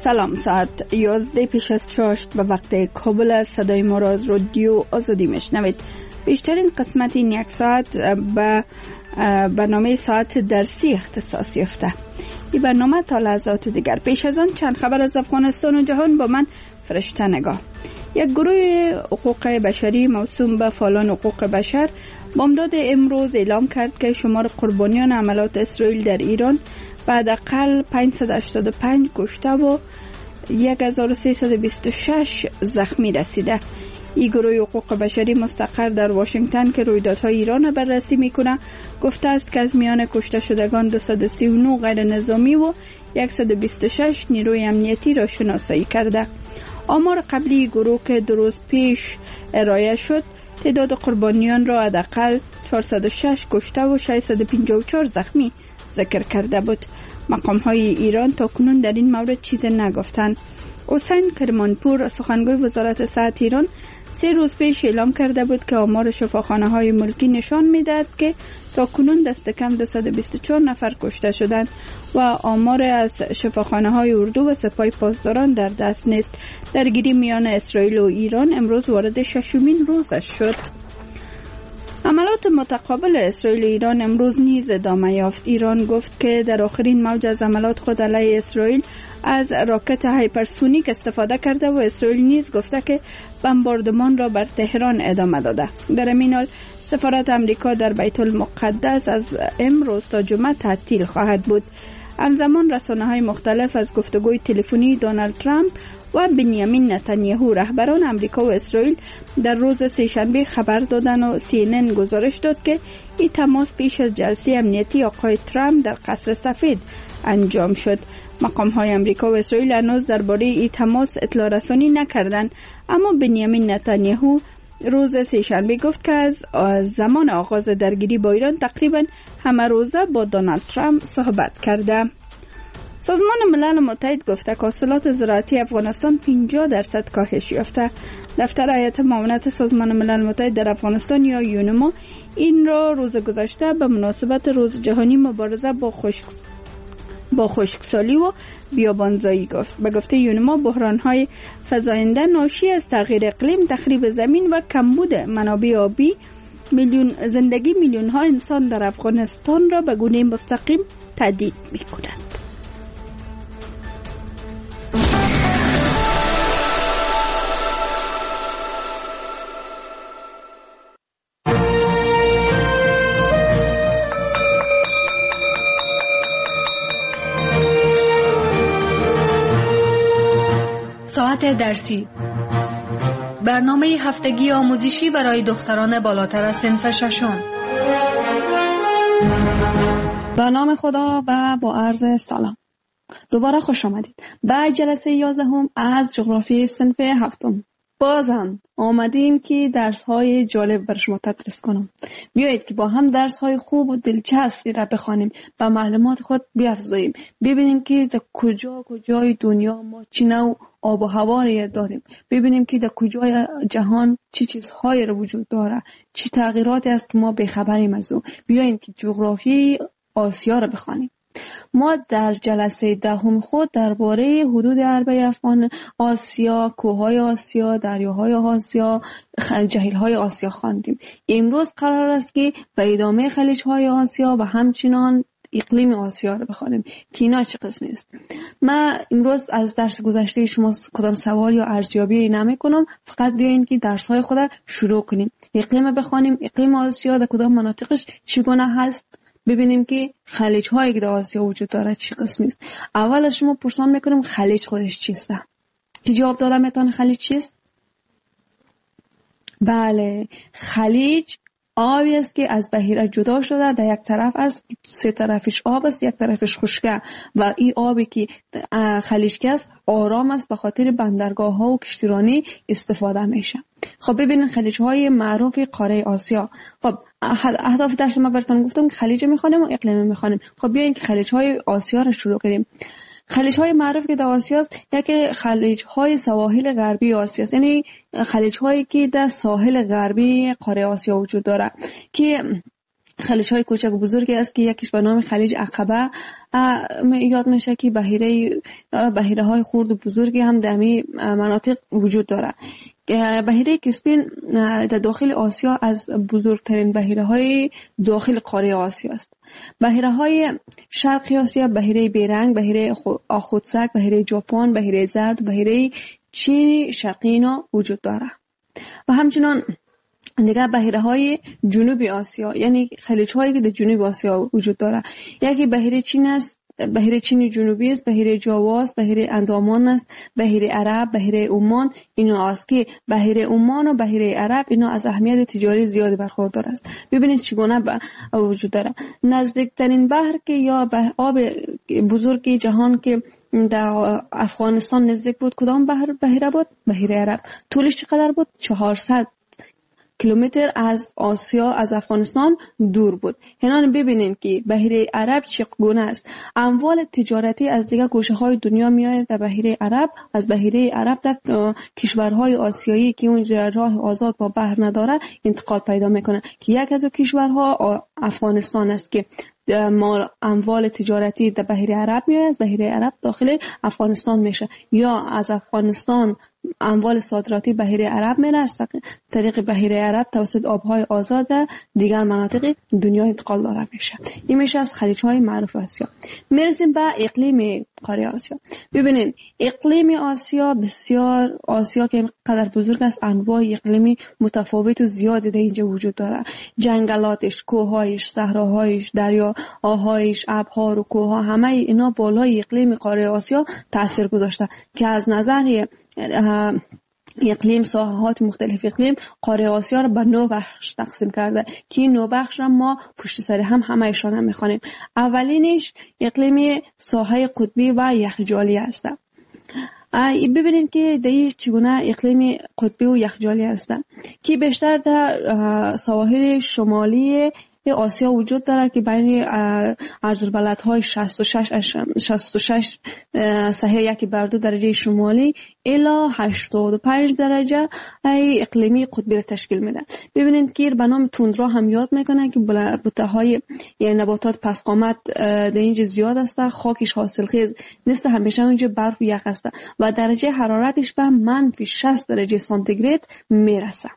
سلام، ساعت 11 پیش از 6 به وقت کابل است. صدای ما را از رادیو آزادی میشنوید. بیشترین قسمت این یک ساعت به برنامه ساعت درسی اختصاص یافته. این برنامه تا لحظات دیگر. پیش از آن چند خبر از افغانستان و جهان با من فرشته نگاه. یک گروه حقوق بشری موسوم به فعالان حقوق بشر بامداد امروز اعلام کرد که شمار قربانیان عملیات اسرائیل در ایران به حداقل 585 کشته و 1326 زخمی رسیده. این گروه حقوق بشری مستقر در واشنگتن که رویدادهای ایران را بررسی میکنه گفته است که از میان کشته شدگان 239 غیر نظامی و 126 نیروی امنیتی را شناسایی کرده. آمار قبلی گروه که درست پیش ارائه شد تعداد قربانیان را حداقل 406 کشته و 654 زخمی ذکر کرده بود. مقام های ایران تا کنون در این مورد چیزی نگفتند. حسین کرمانپور سخنگوی وزارت صحت ایران 3 روز پیش اعلام کرده بود که آمار شفاخانه های ملکی نشان می‌دهد که تا کنون دست کم 224 نفر کشته شدند و آمار از شفاخانه های اردو و سپاه پاسداران در دست نیست. درگیری میان اسرائیل و ایران امروز وارد 6مین روزش شد. عملیات متقابل اسرائیل و ایران امروز نیز ادامه یافت. ایران گفت که در آخرین موج از عملیات خود علیه اسرائیل از راکت هایپرسونیک استفاده کرده و اسرائیل نیز گفته که بمباردمان را بر تهران ادامه داده. در این حال سفارت امریکا در بیت المقدس از امروز تا جمعه تعطیل خواهد بود. همزمان رسانه‌های مختلف از گفتگوی تلفنی دونالد ترامپ و بنیامین نتانیاهو رهبران امریکا و اسرائیل در روز سه‌شنبه خبر دادن و CNN گزارش داد که این تماس پیش از جلسه امنیتی آقای ترامپ در قصر سفید انجام شد. مقام‌های امریکا و اسرائیل هنوز درباره این تماس اطلاع رسانی نکردند، اما بنیامین نتانیاهو روز سه‌شنبه گفت که از زمان آغاز درگیری با ایران تقریباً همه روزه با دونالد ترامپ صحبت کرده. سازمان ملل متحد گفته که حاصلات زراعتی افغانستان 50% کاهش یافته. دفتر هیئت معاونت سازمان ملل متحد در افغانستان یا یونما این را روز گذشته به مناسبت روز جهانی مبارزه با خشکسالی و بیابانزایی گفت. به گفته یونما بحران‌های فزاینده ناشی از تغییر اقلیم، تخریب زمین و کمبود منابع آبی زندگی میلیون‌ها انسان در افغانستان را به گونه مستقیم تهدید می‌کند. ساعت درسی، برنامه هفتگی آموزشی برای دختران بالاتر از صنف ششم. به نام خدا و با عرض سلام. دوباره خوش آمدید به جلسه 11 از جغرافی صنف 7. بازم آمدیم که درس‌های جالب بر شما تدریس کنم. بیایید که با هم درس‌های خوب و دلچسبی را بخوانیم و معلومات خود بیافزاییم. ببینیم که در کجای دنیا ما چه نوع آب و هوایی داریم. ببینیم که در کجای جهان چه چیزهایی را وجود داره، چه تغییراتی است که ما بخبریم از او. بیایید که جغرافی آسیا را بخوانیم. ما در جلسه 10 خود درباره حدود عربه افغان آسیا، کوههای آسیا، دریاهای آسیا، جهیلهای آسیا خواندیم. امروز قرار است که به ادامه خلیجهای آسیا و همچنان اقلیم آسیا رو بخوانیم که اینا چه قسمی است. من امروز از درس گذشته شما کدام سوال یا ارزیابی نمی کنم، فقط بیاین که درس های خود شروع کنیم. اقلیم بخوانیم، اقلیم آسیا در کدام مناطقش چگونه هست، ببینیم که خلیج هایی که در آسیا وجود داره چی قسمی است. اول از شما پرسان میکنم خلیج خودش چیست؟ که جواب دادم میتونه خلیج چیست؟ بله، خلیج آبی است که از بحیره جدا شده، در یک طرف است، 3 طرفش آب است، یک طرفش خشکه و این آبی که خلیج که است آرام است، به خاطر بندرگاه ها و کشتیرانی استفاده میشه. خب ببینید خلیج های معروف قاره آسیا. خب اهداف درس ما براتون گفتم که خلیج میخوانیم و اقلیم میخوانیم. خب بیاین که خلیج های آسیا رو شروع کنیم. خلیج های معروف که در آسیا است، یکی خلیج های سواحل غربی آسیا است، یعنی خلیج هایی که در ساحل غربی قاره آسیا وجود داره که خلیج های کوچک و بزرگی است که یکیش به نام خلیج عقبه یاد میشه که بحیره های خرد و بزرگی هم در این مناطق وجود داره. بحیره کاسپین در داخل آسیا از بزرگترین بحیره های داخل قاره آسیا است. بحیره های شرقی آسیا بحیره بیرنگ، بحیره آخوتسک، بحیره ژاپن، بحیره زرد، بحیره چین شرقی اینا وجود داره. و همچنان دیگه بحیره های جنوبی آسیا، یعنی خلیج هایی که در جنوب آسیا وجود داره. یکی بحیره چین است، بحیره چین جنوبی است، بحیره جاوا است، بحیره اندامان است، بحیره عرب، بحیره عمان. اینا است که بحیره عمان و بحیره عرب اینا از اهمیت تجاری زیادی برخوردار است. ببینید چگونه وجود داره. نزدیکترین بحر که یا آب بزرگ جهان که در افغانستان نزدیک بود کدام بحیره بود؟ بحیره عرب. طولش چقدر بود؟ 400 کیلومتر از آسیا، از افغانستان دور بود. هنان ببینیم که بحیره عرب چگونه است. اموال تجارتی از دیگر گوشه‌های دنیا میآید در بحیره عرب. از بحیره عرب در کشورهای آسیایی که اون راه آزاد با بحر نداره انتقال پیدا میکنه که یک از کشورها افغانستان است که اموال تجارتی در بحیره عرب میاد، از بحیره عرب داخل افغانستان میشه، یا از افغانستان اموال صادراتی بحیره عرب میره از طریق بحیره عرب توسط آبهای آزاد دیگر مناطق دنیا انتقال داده میشه. این میشه از خلیج‌های معروف آسیا. میرسیم به اقلیم قاره آسیا. ببینید اقلیم آسیا بسیار، آسیا که اینقدر بزرگ است، انواع اقلیمی متفاوت و زیادی در اینجا وجود داره. جنگلاتش، کوههایش، صحراهایش، دریاهایش، ابرها و کوهها، همه اینا بالای اقلیم قاره آسیا تاثیر گذاشته که از نظر اقلیم، ساحات مختلف اقلیم قاره آسیا را به 9 بخش تقسیم کرده که این 9 بخش را ما پشت سر هم ایشان هم میخوانیم. اولینش اقلیم ساحه قطبی و یخجالی است. ببینید که در چگونه اقلیم قطبی و یخجالی است که بیشتر در سواحل شمالی آسیا وجود داره که بین عرض‌البلدهای 66 سهه 1/2 درجه شمالی الی 85 درجه اقلیمی قطبی را تشکیل میده. ببینید که به نام توندرا هم یاد میکنه که بوته‌های یعنی نباتات پس قامت در اینجا زیاد است، خاکش حاصلخیز نیست، همیشه اونجا برف و یخ است و درجه حرارتش به -60 درجه سانتیگراد میرسه.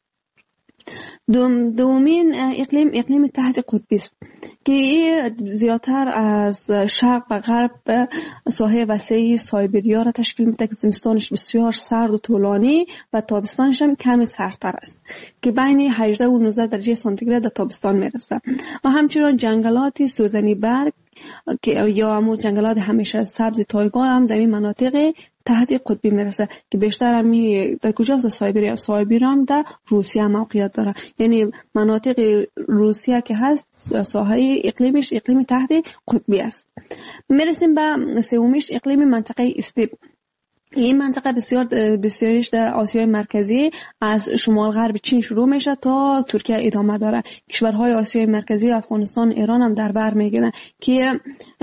دومین اقلیم تحت قطبی است که زیادتر از شرق و غرب ساحه وسیع سایبریا را تشکیل میده که زمستانش بسیار سرد و طولانی و تابستانش هم کمی سردتر است که بین 18 و 19 درجه سانتیگراد در تابستان میرسه. و همچنین جنگلات سوزنی برگ که یا همون جنگلات همیشه سبز تایگا هم در این مناطق تحت قطبی میرسه که بیشتر همی در کجاست؟ سایبریا هم در روسیه موقعیت داره. یعنی مناطق روسیه که هست ساحه اقلیمش اقلیم تحت قطبی است. میرسیم به سومیش اقلیم منطقه استیپ. این منطقه بسیاریش در آسیای مرکزی از شمال غرب چین شروع میشه تا ترکیه ادامه داره. کشورهای آسیای مرکزی افغانستان، ایران هم در بر میگیرن که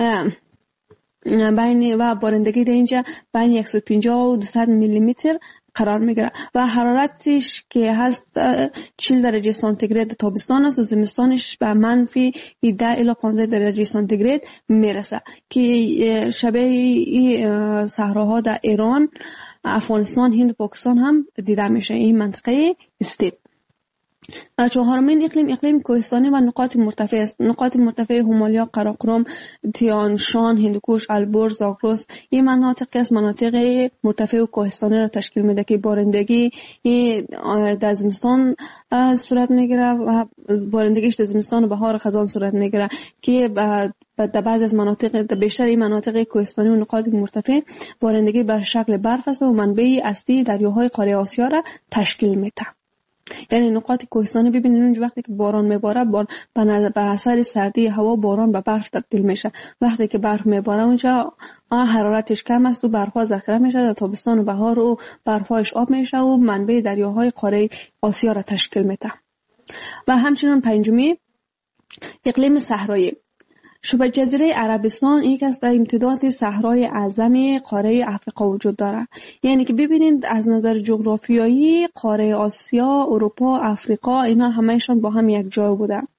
بین و بارندگی در اینجا بین 150 و 200 میلیمتر قرار میگیره و حرارتش که هست 40 درجه سانتیگراد تابستان است و زمستانش به -10 الی 15 درجه سانتیگراد میرسه که شبیه صحراها در ایران، افغانستان، هند و پاکستان هم دیده میشه. این منطقه استیپ. چهارمین اقلیم کوهستانی و نقاط مرتفع است. نقاط مرتفع همالیا، قراقرم، تیان-شان، هندوکش، البرز، زاگرس این مناطق از مناطق مرتفع و کوهستانی را تشکیل میده که بارندگی در زمستان صورت میگیره و بارندگیش در زمستان و بهار خزان صورت میگیره که در بعض از مناطق، در بیشتر این مناطق کوهستانی و نقاط مرتفع بارندگی به شکل برف است و منبع اصلی دریاهای قاره آسیا را تشکیل میده. یعنی نقاط کوهستانی ببینید اونجا وقتی که باران میباره به اثر سردی هوا باران به برف تبدیل میشه. وقتی که برف میباره اونجا حرارتش کم است و برفها ذخیره میشه، در تابستان و بهار و برفهایش آب میشه و منبع دریاهای قاره آسیا را تشکیل میده. و همچنین پنجمی اقلیم صحرایی. شبه جزیره عربستان یک از در امتداد صحرای اعظم قاره افریقا وجود داره. یعنی که ببینید از نظر جغرافیایی قاره آسیا، اروپا، افریقا اینا همهشون با هم یک جای بوده.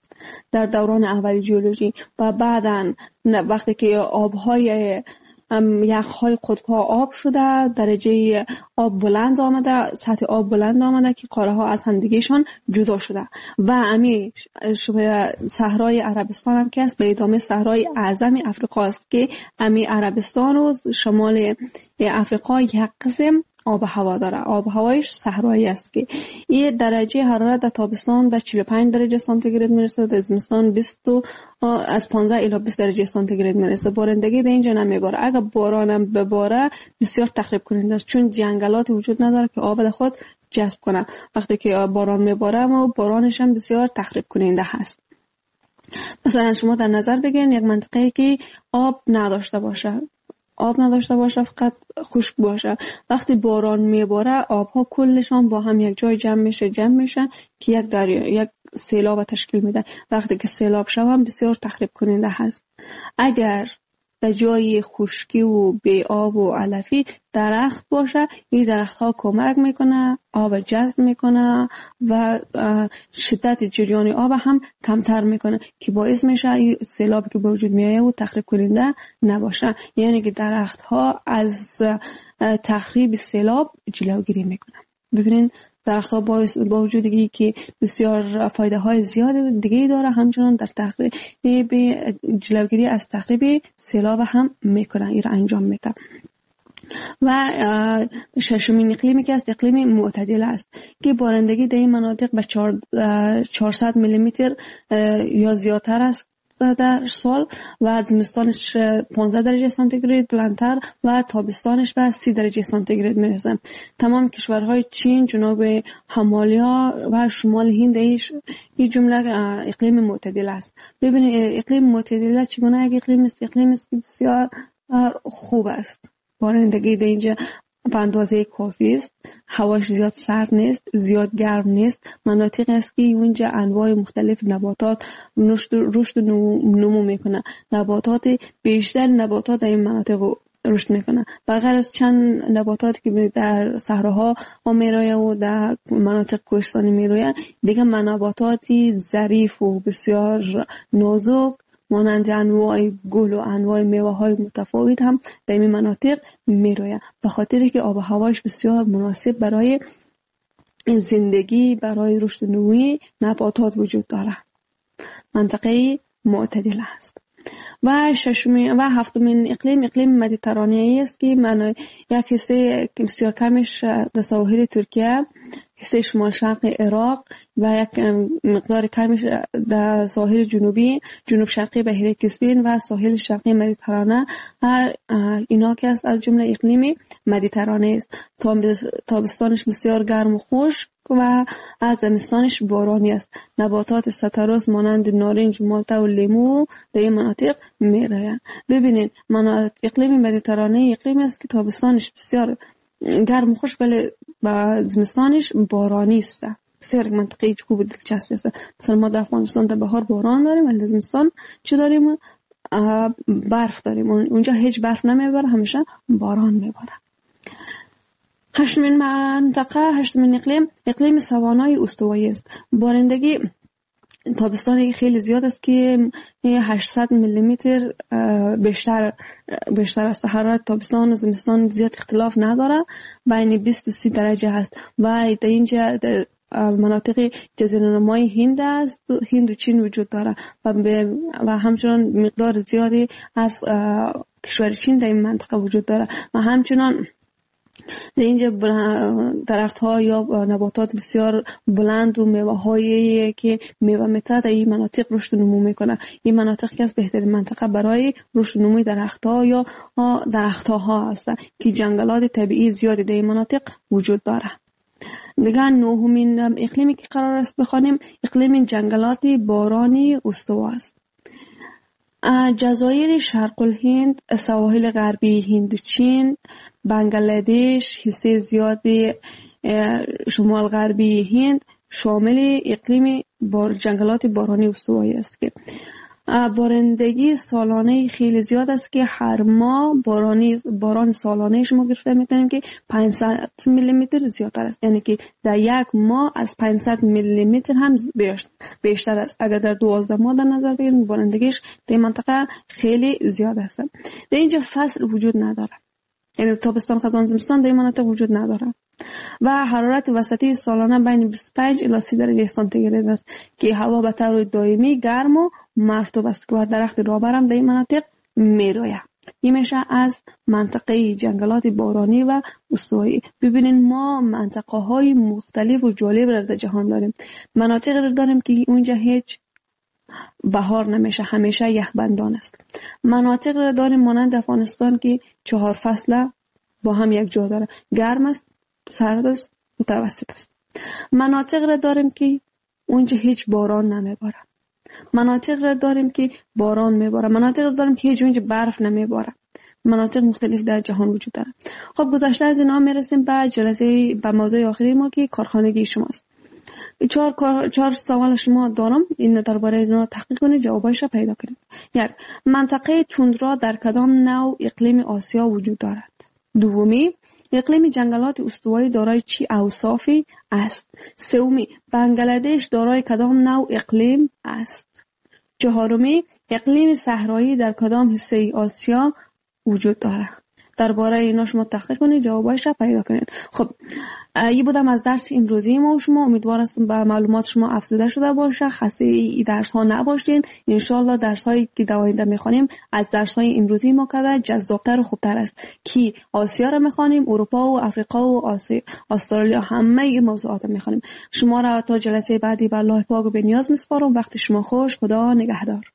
در دوران اولی ژئولوژی و بعداً وقتی که آبهای یخهای قطب‌ها آب شده، درجه آب بلند آمده، سطح آب بلند آمده که قاره ها از همدیگهشان جدا شده و امی صحرای عربستان هم که است به ادامه صحرای اعظم افریقا است که امی عربستان و شمال افریقا یک قسم آب و هوا داره. آب و هوایش صحرایی است که این درجه حرارت در تابستان به 45 درجه سانتیگراد میرسه، در زمستان از 15 الی 20 درجه سانتیگراد میرسه. بارندگی در اینجا نمیباره. اگر باران هم بباره بسیار تخریب کننده است، چون جنگلات وجود نداره که آب در خود جذب کنه. وقتی که باران میباره و بارانش هم بسیار تخریب کننده هست. مثلا شما در نظر بگیرین یک منطقه‌ای که آب نداشته باشه، فقط خشک باشه. وقتی باران میباره آبها کلشان با هم یک جای جمع میشه که یک دریا، یک سیلاب تشکیل میده. وقتی که سیلاب شوه بسیار تخریب کننده هست. اگر در جای خشکی و بی آب و علفی درخت باشه، این درخت ها کمک میکنه، آب جذب میکنه و شدت جریان آب هم کمتر میکنه که باعث میشه این سیلابی که به وجود میایه و تخریب کننده نباشه. یعنی که درخت ها از تخریب سیلاب جلوگیری میکنه. ببینین درخت ها با وجودی که بسیار فایده های زیاد دیگه داره، همچنان در تخریب جلوگیری از تخریب سیلاب هم میکنه، این را انجام میده. و ششمین اقلیمی که است اقلیم معتدل است که بارندگی در این مناطق به 400 میلیمتر یا زیادتر است در سال و زمستانش 15 درجه سانتیگراد بلندتر و تابستانش به 30 درجه سانتیگراد میرسه. تمام کشورهای چین، جنوب همالیا و شمال هند این جمله اقلیم معتدل است. ببینید اقلیم معتدل چگونه یک اقلیم است؟ اقلیم است که بسیار خوب است. بارندگی در اینجا به اندازه کافی است، هواش زیاد سرد نیست، زیاد گرم نیست. مناطق است که اونجا انواع مختلف نباتات رشد و نمو میکنه. بیشتر نباتات در این مناطق رشد میکنه. بغیر از چند نباتاتی که در صحراها میرویه و در مناطق کوهستانی میرویه، دیگه نباتاتی ظریف و بسیار نازک مانند انواع گل و انواع میوه های متفاوت هم در این مناطق میرویه، به خاطر که آب و هواش بسیار مناسب برای زندگی، برای رشد نوعی نباتات وجود داره. منطقه معتدل است. و هفتمین اقلیم مدیترانه‌ای است که یک حصه بسیار کمش در سواحل ترکیه، حصه شمال شرق عراق و یک مقدار کمش در ساحل جنوب شرقی بحیره کسپین و ساحل شرقی مدیترانه، اینا که است از جمله اقلیم مدیترانه است. تابستانش بسیار گرم و خشک و از زمستانش بارانی است. نباتات ستروس مانند نارنج، مالتا و لیمو در این مناطق میرویند. ببینید اقلیم مدیترانه اقلیمی است که تابستانش بسیار گرم و خشک ولی با زمستانش بارانی است. بسیار منطقه خوب و دلچسب است. مثلا ما در افغانستان در بهار باران داریم ولی در زمستان چه داریم؟ برف داریم. اونجا هیچ برف نمیباره، همیشه باران میباره. هشتمین اقلیم سوانای استوایی است. بارندگی تابستانی خیلی زیاد است که 800 میلیمتر بیشتر است. حرارت تابستان و زمستان زیاد اختلاف نداره، بین 20 و 30 درجه هست و در اینجا مناطق جزیره‌نمای هند و چین وجود داره و همچنان مقدار زیادی از کشور چین در این منطقه وجود داره و همچنان در اینجا درخت ها یا نباتات بسیار بلند و میوه هایی که میوه میته در این مناطق رشد نمو میکنه. این مناطق که از بهترین منطقه برای رشد نموی درخت ها یا درخت ها هست که جنگلات طبیعی زیادی در این مناطق وجود داره. دیگه نهمین اقلیمی که قرار است بخوانیم اقلیم جنگلات بارانی استوا است. جزایر شرق الهند، سواحل غربی هندوچین، بنگلادش، حصه زیادی شمال غربی هند شامل اقلیم جنگلات بارانی استوایی است که بارندگی سالانه خیلی زیاد است که هر ماه باران سالانه شما گرفته میتونیم که 500 میلی متر زیادتر است، یعنی که در یک ماه از 500 میلی متر هم بیشتر است. اگر در 12 ماه در نظر بگیریم بارندگیش در منطقه خیلی زیاد است. در اینجا فصل وجود نداره، یعنی تابستان خزان زمستان در این مناطق وجود نداره و حرارت وسطی سالانه بین 25 الی 30 درجه سانتیگراد است که هوا به طور دائمی گرم و مرطوب است و درخت رابر هم در این مناطق میروید. این میشه از منطقه جنگلات بارانی و استوایی. ببینین ما منطقه های مختلف و جالب را در جهان داریم. مناطق را داریم که اونجا هیچ بهار نمیشه، همیشه یخبندان است. مناطق را داریم مانند افغانستان که 4 فصل با هم یک جا داره، گرم است، سرد است، متوسط است. مناطق را داریم که اونجا هیچ باران نمیباره. مناطق را داریم که باران میباره. مناطق را داریم که هیچ اونجا برف نمیباره. مناطق مختلف در جهان وجود داره. خب گذشته از اینا میرسیم به موضوع آخری ما که کارخانگی شماست. 4 سوال شما دارم، این درباره اینا تحقیق کنید، جوابایش را پیدا کنید. 1. منطقه توندرا در کدام نوع اقلیم آسیا وجود دارد؟ دومی، اقلیم جنگلات استوایی دارای چی اوصافی است؟ سومی، بنگلادش دارای کدام نوع اقلیم است؟ چهارمی، اقلیم صحرایی در کدام حصه آسیا وجود دارد؟ درباره اینا شما تحقیق کنید، جوابایش را پیدا کنید. خب این بودم از درس امروزی ما و شما. امیدوار هستم به معلومات شما افزوده شده باشه، خسته این درس ها نباشین. ان شاء الله درس هایی که در آینده میخوانیم از درس های امروزی ما کده جذابتر و خوبتر است که آسیا را میخوانیم، اروپا و افریقا و استرالیا، همه این موضوعات میخوانیم. شما را تا جلسه بعدی به الله پاک و به نیاز میسپارم. وقت شما خوش. خدا نگهدار.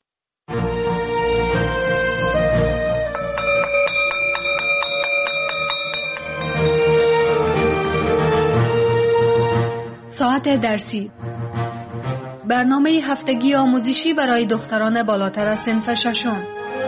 ساعت درسی، برنامه هفتگی آموزشی برای دختران بالاتر از صنف ششم.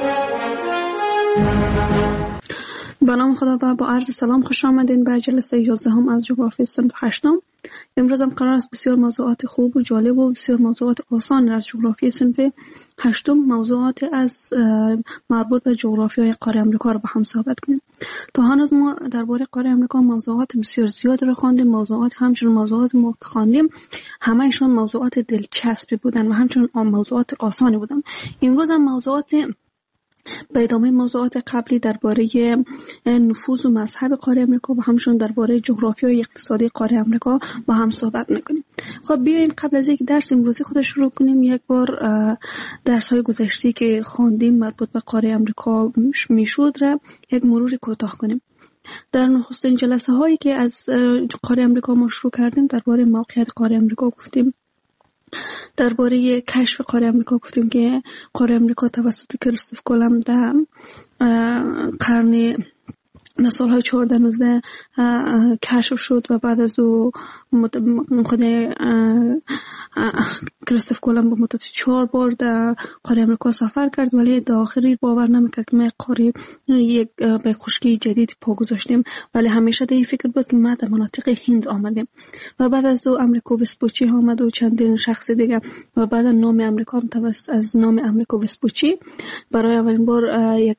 به نام خدا و با عرض سلام خوش آمدین به جلسه 11 از جغرافی صنف 8. امروز هم قرار است بسیار موضوعات خوب و جالب و بسیار موضوعات آسان از جغرافی صنف 8 موضوعات از مربوط به جغرافیای قاره آمریکا رو با هم صحبت کنیم. تا هنوز ما درباره قاره آمریکا موضوعات بسیار زیاد رو خواندیم. موضوعات همچنین موضوعات ما خواندیم همه‌شون موضوعات دلچسبی بودن و همچنین موضوعات آسانی بودن. امروز هم موضوعات به ادامه موضوعات قبلی درباره نفوذ و مذهب قاره آمریکا و همچنین درباره جغرافیای اقتصادی قاره آمریکا با هم صحبت میکنیم. خب بیاین قبل از اینکه درس امروزی خود شروع کنیم یک بار درس های گذشته که خواندیم مربوط به قاره آمریکا میشود را یک مرور کوتاه کنیم. در نخستین جلسه هایی که از قاره آمریکا ما شروع کردیم درباره موقعیت قاره آمریکا گفتیم، درباره کشف قاره آمریکا گفتیم که قاره آمریکا توسط کریستوف کلمب در قرن سالهای 14-19 کشف شد و بعد از او خود کریستوف کلمب به مدت 4 بار در قاره آمریکا سفر کرد، ولی در آخری باور نمیکرد که ما قاره یک به خشکی جدید پا گذاشتیم، ولی همیشه در این فکر بود که ما در مناطق هند آمدیم. و بعد از او امریکا وسپوچی آمد و چندین شخص دیگه و بعد نام امریکا هم توسط از نام امریکا وسپوچی برای اولین بار یک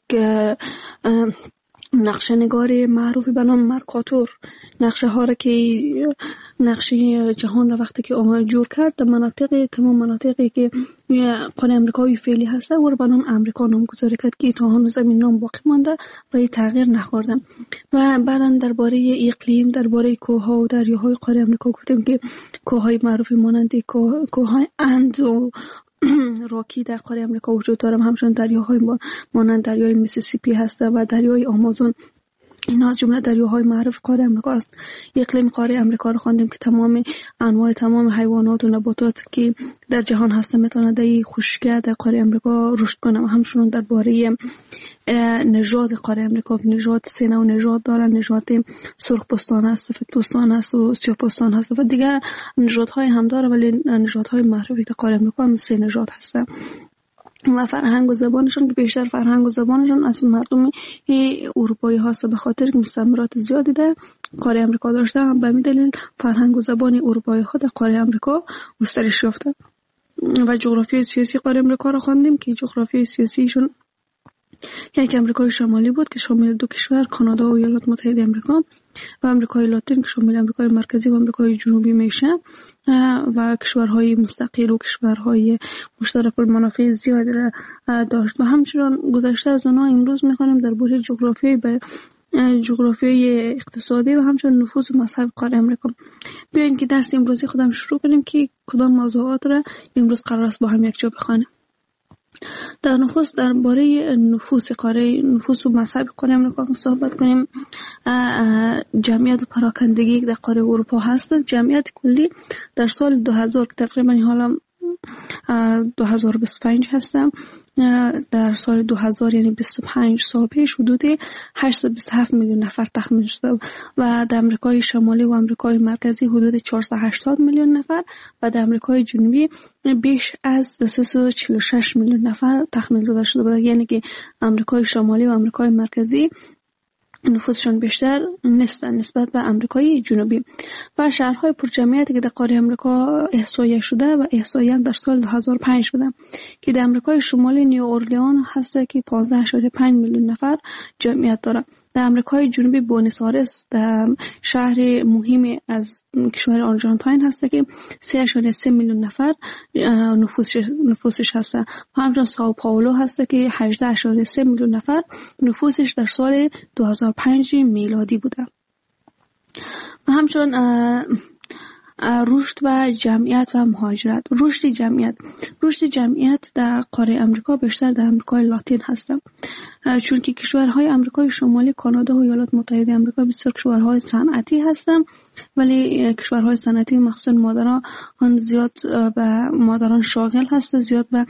نقشه نگار معروفی به نام مرکاتور نقشه ها را که نقشه جهان را وقتی که جور کرد در مناطق تمام مناطقی که قاره آمریکای فعلی هست و به نام امریکا نامگذاری کرد که تا هنوز این نام باقی مانده و تغییر نخورده. و بعدا درباره اقلیم، درباره کوهها و دریاهای قاره آمریکا گفتیم که کوههای معروفی مانند کوههای اند و راکی در قاره آمریکا وجود داره، همچنین دریاهای مانند دریای میسیسیپی هست و دریای آمازون. اینا از جمله دریاهای معروف قاره آمریکا است. اقلیم قاره آمریکا رو خواندیم که تمام انواع تمام حیوانات و نباتات که در جهان هستن میتونن در خشکی در قاره آمریکا رشد کنن. و همچنین درباره نژاد قاره آمریکا، نژاد 3 نوع نژاد دارن، نژاد سرخ پوستان هست، سفید پوستان هست و سیاه پوستان هست و دیگر نژادهای هم داره، ولی نژادهای معروفی در قاره آمریکا هم 3 نژاد هستن. و فرهنگ و زبانشون که بیشتر فرهنگ و زبانشون از مردم اروپایی هست به خاطر که مستعمرات زیادی در قاره آمریکا داشته، هم به همین دلیل فرهنگ و زبان اروپایی ها در قاره آمریکا گسترش یافته. و جغرافیای سیاسی قاره امریکا را خواندیم که جغرافیای سیاسیشون یک امریکای شمالی بود که شامل دو کشور، کانادا و ایالات متحده آمریکا، و امریکای لاتین که شامل امریکای مرکزی و امریکای جنوبی میشه، و کشورهای مستقل و کشورهای مشترک المنافع زیادی را داشت. و همچنان گذشته از اونها امروز میخوانیم درباره جغرافیای اقتصادی و همچنان نفوذ و مذهب قاره امریکا. بیاین که درس امروزی خودم شروع کنیم که کدام موضوعات را امروز قرار است با هم یک جا بخوانیم. در نخست درباره نفوذ و مذهب قاره امریکا صحبت کنیم. جمعیت و پراکندگی در قاره اروپا هست. جمعیت کلی در سال 2000 که تقریبا حالا 2025 هستم، در سال 2000 یعنی 25 سال پیش حدود 827 میلیون نفر تخمین شده و در امریکای شمالی و امریکای مرکزی حدود 480 میلیون نفر و در امریکای جنوبی بیش از 346 میلیون نفر تخمین زده شده بود. یعنی که امریکای شمالی و امریکای مرکزی نفوذشان بیشتر نیستن نسبت به امریکای جنوبی. و شهرهای پرجمعیتی که در قاره امریکا احصایه شده و احصایه در سال 2005 بوده که در امریکای شمالی نیو اورلیان هست که 15.5 میلیون نفر جمعیت داره. در امریکای جنوبی بونس آیرس در شهر مهمی از کشور آرژانتین هست که 3.3 میلیون نفر نفوسش هست. همچنین ساو پائولو هست که 18.3 میلیون نفر نفوسش در سال 2005 میلادی بوده. و همچنین رشد و جمعیت و مهاجرت. رشد جمعیت در قاره امریکا بیشتر در امریکای لاتین هست، چون که کشورهای امریکای شمالی، کانادا و ایالات متحده آمریکا بسیار کشورهای صنعتی هستند، ولی کشورهای صنعتی مخصوصا مادران شاغل هست، زیاد و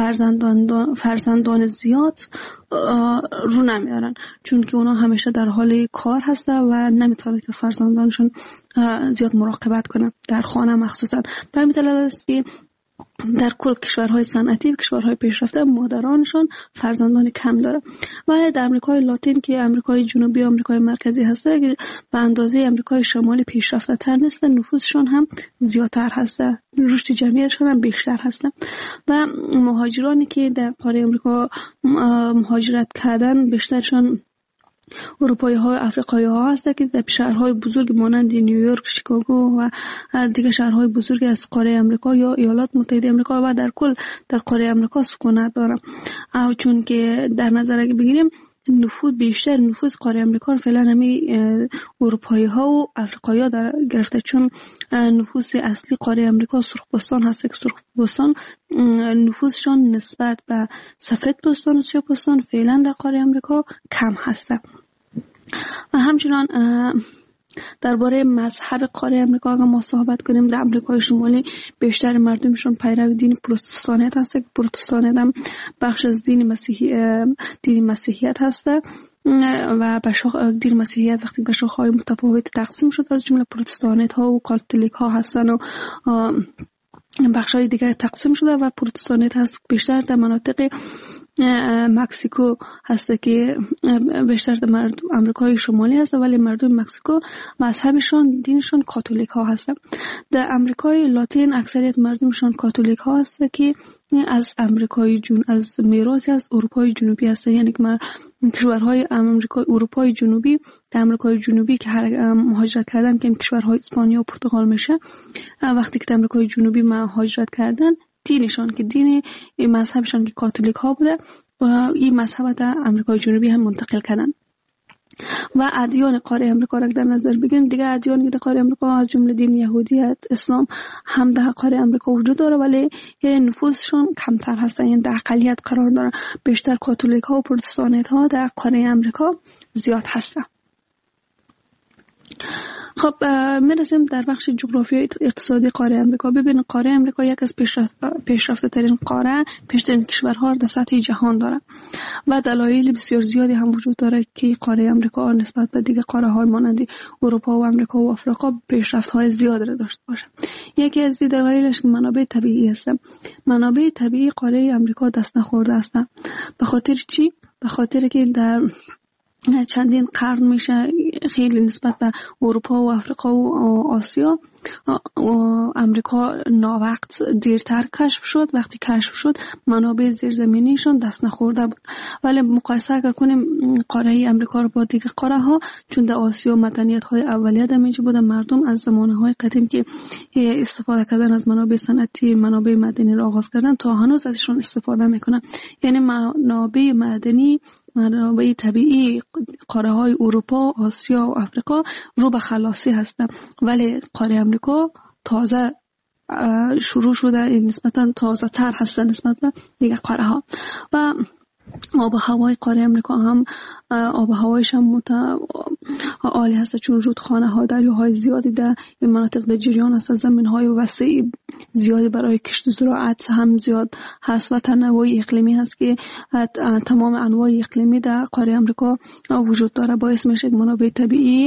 فرزندان زیاد رو نمیارن، چون که اونا همیشه در حال کار هستن و نمیتونن که فرزندانشون زیاد مراقبت کنن در خانه مخصوصا. به همین دلیل است که در کل کشورهای صنعتی و کشورهای پیشرفته مادرانشون فرزندان کم داره. ولی در امریکای لاتین که امریکای جنوبی و امریکای مرکزی هسته که به اندازه امریکای شمالی پیشرفته تر نیستن، نفوسشون هم زیادتر هسته، رشد جمعیتشون هم بیشتر هسته. و مهاجرانی که در قاره امریکا مهاجرت کردن بیشترشون اروپایی ها و افریقایی ها هست که در شهرهای بزرگ مانند نیویورک، شیکاگو و دیگر شهرهای بزرگ از قاره امریکا یا ایالات متحده آمریکا و در کل در قاره امریکا سکونت دارن. چون که در نظر اگه بگیریم بیشتر نفوذ قاره امریکا فعلا همین اروپایی ها و افریقایی ها در گرفته، چون نفوذ اصلی قاره امریکا سرخپوستان هست که سرخپوستان نفوذشان نسبت به سفید پوستان و سیاه پوستان فعلا در قاره امریکا کم هسته. و همچنان درباره مذهب قاره امریکا اگر ما صحبت کنیم، در امریکای شمالی بیشتر مردمشون پیرو دین پروتستانیت هست که پروتستانیت هم بخش از دین مسیحیت هست و دین مسیحیت وقتی به شاخه‌های متفاوت تقسیم شد، از جمله پروتستانیت ها و کاتولیک ها هستن و بخش‌های دیگر تقسیم شده و پروتستانیت هست بیشتر در مناطق مکزیکو هست که بیشتر در امریکای شمالی هست، ولی مردم مکزیکو مذهبشون دینشون کاتولیک ها هست. در امریکای لاتین اکثریت مردمشون کاتولیک ها هست که از از میراثی از اروپای جنوبی هست. یعنی که کشورهای اروپای جنوبی در امریکای جنوبی که مهاجرت کردن که کشورهای اسپانیا و پرتغال میشه، وقتی که در امریکای جنوبی مهاجرت کردن دینشان که دین مذهبشان که کاتولیک ها بوده و این مذهب در امریکای جنوبی هم منتقل کردن. و ادیان قاره امریکا را در نظر بگیریم، دیگه ادیانی که در قاره امریکا از جمله دین یهودیت، اسلام هم در قاره امریکا وجود داره، ولی نفوذشون کمتر هستن، یعنی در اقلیت قرار دارن. بیشتر کاتولیک ها و پروتستانیت ها در قاره امریکا زیاد هستن. خب میرسیم در بخش جغرافیای اقتصادی قاره امریکا. ببینید قاره امریکا یک از پیشرفته ترین پیشترین کشورها در سطح جهان داره و دلایل بسیار زیادی هم وجود داره که قاره امریکا نسبت به دیگر قاره های مانند اروپا و امریکا و آفریقا پیشرفت های زیاد را داشته باشه. یکی از دلایلش که منابع طبیعی است. منابع طبیعی قاره امریکا دست نخورده است. به خاطر چی؟ به خاطر که در چندین قرن میشه خیلی نسبت به اروپا و افریقا و آسیا امریکا ناوقت دیرتر کشف شد. وقتی کشف شد منابع زیرزمینیشون دست نخورده بود. ولی مقایسه اگر کنیم قاره امریکا رو با دیگه قاره ها، چون در آسیا مدنیت های اولیه در اینجا بودن، مردم از زمانه های قدیم که استفاده کردن از منابع صنعتی، منابع مدنی رو آغاز کردن تا هنوز ازشون استفاده میکنن. یعنی منابع مدنی، منابع طبیعی قاره های اروپا، آسیا و افریقا رو به خلاصی هستن، ولی قاره امریکا تازه شروع شده، نسبتا تازه تر هستن نسبت به دیگه قاره ها. و آب و هوای قاره امریکا هم آب و هوایش هم عالی هست، چون رودخانه ها، دریاهای زیادی در این مناطق در جریان هست، زمین های وسیع زیادی برای کشت زراعت هم زیاد هست و تنوع اقلیمی هست که تمام انواع اقلیمی در قاره امریکا وجود داره، باعث میشه منابع طبیعی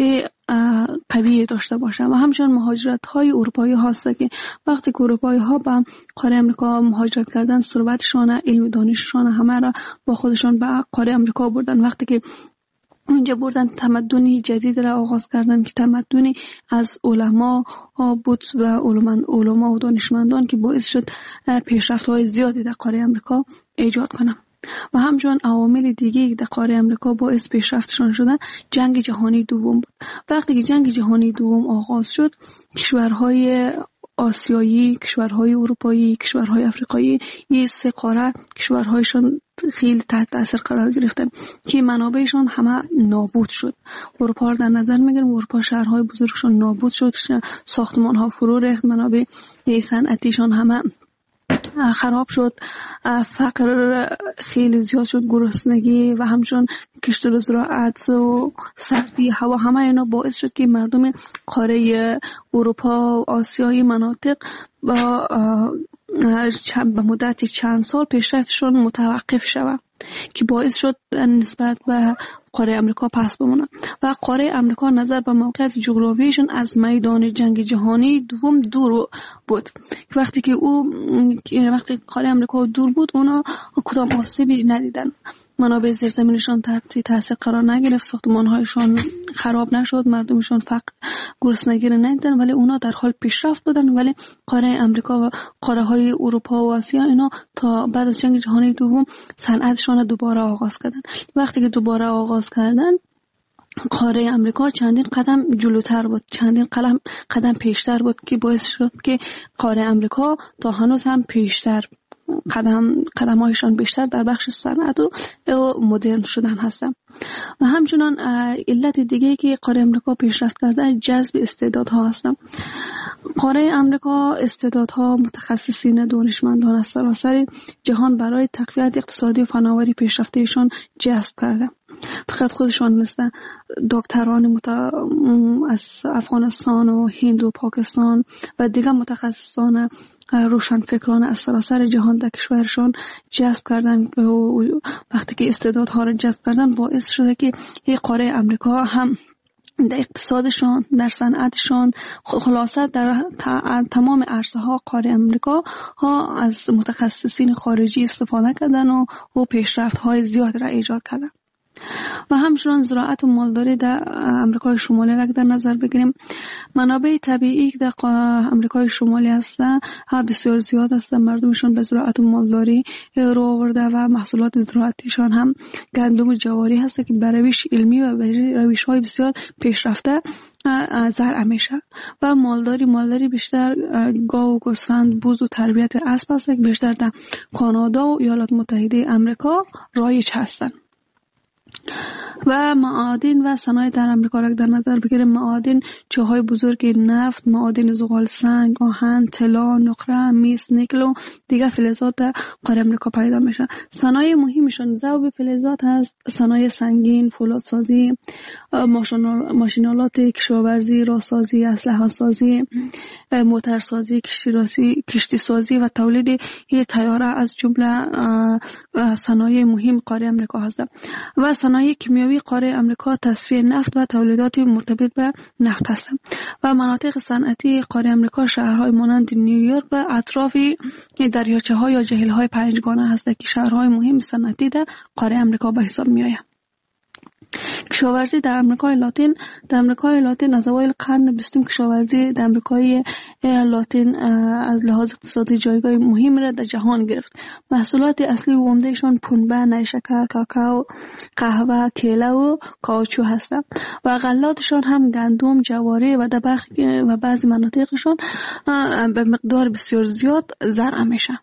قوی داشته باشه. و همچنین مهاجرت های اروپایی هست که وقتی که اروپایی ها به قاره امریکا مهاجرت کردن، ثروتشان، علم دانششان همه را با خودشان به قاره امریکا بردن. وقتی که اونجا بردن تمدنی جدید را آغاز کردن که تمدنی از علما بود و علما و دانشمندان که باعث شد پیشرفت های زیادی در قاره امریکا ایجاد کنند. و همچنین عوامل دیگه در قاره امریکا باعث پیشرفتشان شدن جنگ جهانی دوم بود. وقتی که جنگ جهانی دوم آغاز شد، کشورهای آسیایی، کشورهای اروپایی، کشورهای افریقایی، این سه قاره کشورهایشان خیلی تحت تاثیر قرار گرفتن که منابعشان همه نابود شد. اروپا رو در نظر میگیریم، اروپا شهرهای بزرگشان نابود شد، ساختمانها فرو ریخت، منابع صنعتیشان همه خراب شد، فقر خیلی زیاد شد، گرسنگی و همچنین کشت و زراعت و سردی هوا، همه اینا باعث شد که مردم قاره اروپا و آسیایی مناطق به مدت چند سال پیشرفتشون متوقف شود که باعث شد نسبت به قاره امریکا پس بمونه. و قاره امریکا نظر به موقعیت جغرافیایشون از میدان جنگ جهانی دوم دور بود. وقتی قاره امریکا دور بود، اونا کدام آسیبی ندیدن، منابع زیرزمینیشان تحت تاثیر قرار نگرفت، ساختمان‌هایشان خراب نشد، مردمشان فقر گرسنگی را ندیدن، ولی اونا در حال پیشرفت بودن. ولی قاره امریکا و قاره‌های اروپا و آسیا اینا تا بعد از جنگ جهانی دوم صنعتشان دوباره آغاز کردن. وقتی که دوباره آغاز کردن، قاره امریکا چندین قدم جلوتر بود، چندین قدم پیشتر بود که باعث شد که قاره امریکا تا هنوز هم پیشتر قدم‌هایشان بیشتر در بخش صنعت و مدرن شدن هستند. و همچنان علت دیگه که قاره امریکا پیشرفت کرده جذب استعدادها هستند. قاره امریکا استعدادها، متخصصین، دانشمندان از سراسر جهان برای تقویت اقتصادی و فناوری پیشرفتهشان جذب کرده. فقط خودشان نیستن، دکتران از افغانستان و هند و پاکستان و دیگر متخصصان روشنفکران از سراسر جهان در کشورشان جذب کردن. وقتی که استعدادها را جذب کردن، باعث شده که این قاره امریکا هم در اقتصادشان، در صنعتشان، خلاصه در تمام عرصه ها قاره امریکا ها از متخصصین خارجی استفاده کردن و پیشرفت های زیاد را ایجاد کردن. و همچنان زراعت و مالداری در امریکای شمالی را در نظر بگیریم، منابع طبیعی در امریکای شمالی هستن بسیار زیاد هستن، مردمشون به زراعت و مالداری رو آورده و محصولات زراعتیشان هم گندم و جواری هست که به روش علمی و روش های بسیار پیشرفته زرع میشه. و مالداری بیشتر گاو و گوسفند، بوز و تربیت اسب هست که بیشتر در کانادا و ایالات متحده آمریکا رایج هستن. و معادن و صنایع در امریکا را در نظر بگیریم، معادن چاهای بزرگ نفت، معادن زغال سنگ، آهن، طلا، نقره، مس، نیکل و دیگر فلزات در قاره امریکا پیدا میشن. صنایع مهمشون ذوب فلزات هست، صنایع سنگین، فولادسازی، ماشینالات کشاورزی، راهسازی، اسلحه سازی، موتورسازی، کشتی سازی و تولید طیاره از جمله صنایع مهم قاره امریکا هست. و صنایع کیمیاوی قاره امریکا تصفیه نفت و تولیدات مرتبط به نفت هستند. و مناطق صنعتی قاره امریکا شهرهای مانند نیویورک و اطراف دریاچه‌ها یا جهیل‌های پنجگانه هستند که شهرهای مهم صنعتی در قاره امریکا به حساب می‌آیند. کشاورزی در امریکای لاتین از اوایل قرن 20 کشاورزی در امریکای لاتین از لحاظ اقتصادی جایگاه مهم را در جهان گرفت. محصولات اصلی و عمدهشان پنبه، نیشکر، کاکائو، قهوه، کیله و کاوچو هستند و غلاتشان هم گندم، جواری و بعضی مناطقشان به مقدار بسیار زیاد زرع میشه.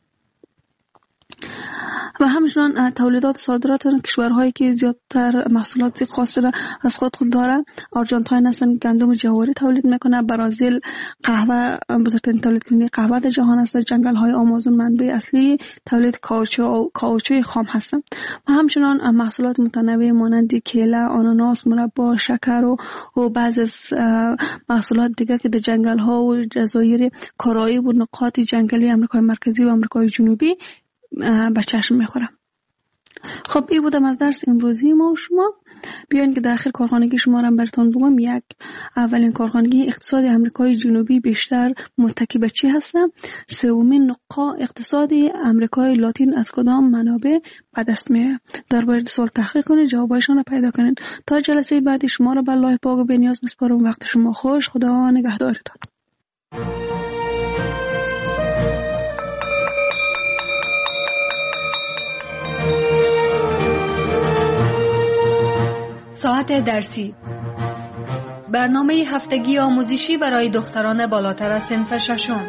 و همچنان تولیدات و صادرات کشورهایی که زیادتر محصولات خاص را از خود داره. آرژانتین هستن گندم جواری تولید میکنه. برزیل قهوه، بزرگترین تولید کننده قهوه در جهان است. جنگل های آمازون منبع اصلی تولید کاوچوی خام هستند. و همچنان محصولات متنوع مانند کیله، آناناس، مربا، شکر و بعضی از محصولات دیگه که در جنگل ها و جزایر کارائیب و نقاط جنگلی آمریکای مرکزی و آمریکای جنوبی به چشم میخورم. خب این بودم از درس امروزی ما و شما. بیاین که در آخر کارخانگی شما را براتون بگم. اولین کارخانگی اقتصادی آمریکای جنوبی بیشتر متکی به چی هست؟ سومین نقاط اقتصادی آمریکای لاتین از کدام منابع به دست میاد؟ درباره سوال تحقیق کنید، جوابایشان را پیدا کنید. تا جلسه بعدی شما را به الله پاک و بی‌نیاز میسپارم. وقت شما خوش. خدا نگهدارتان. ساعت درسی، برنامه هفتگی آموزشی برای دختران بالاتر از صنف ششم.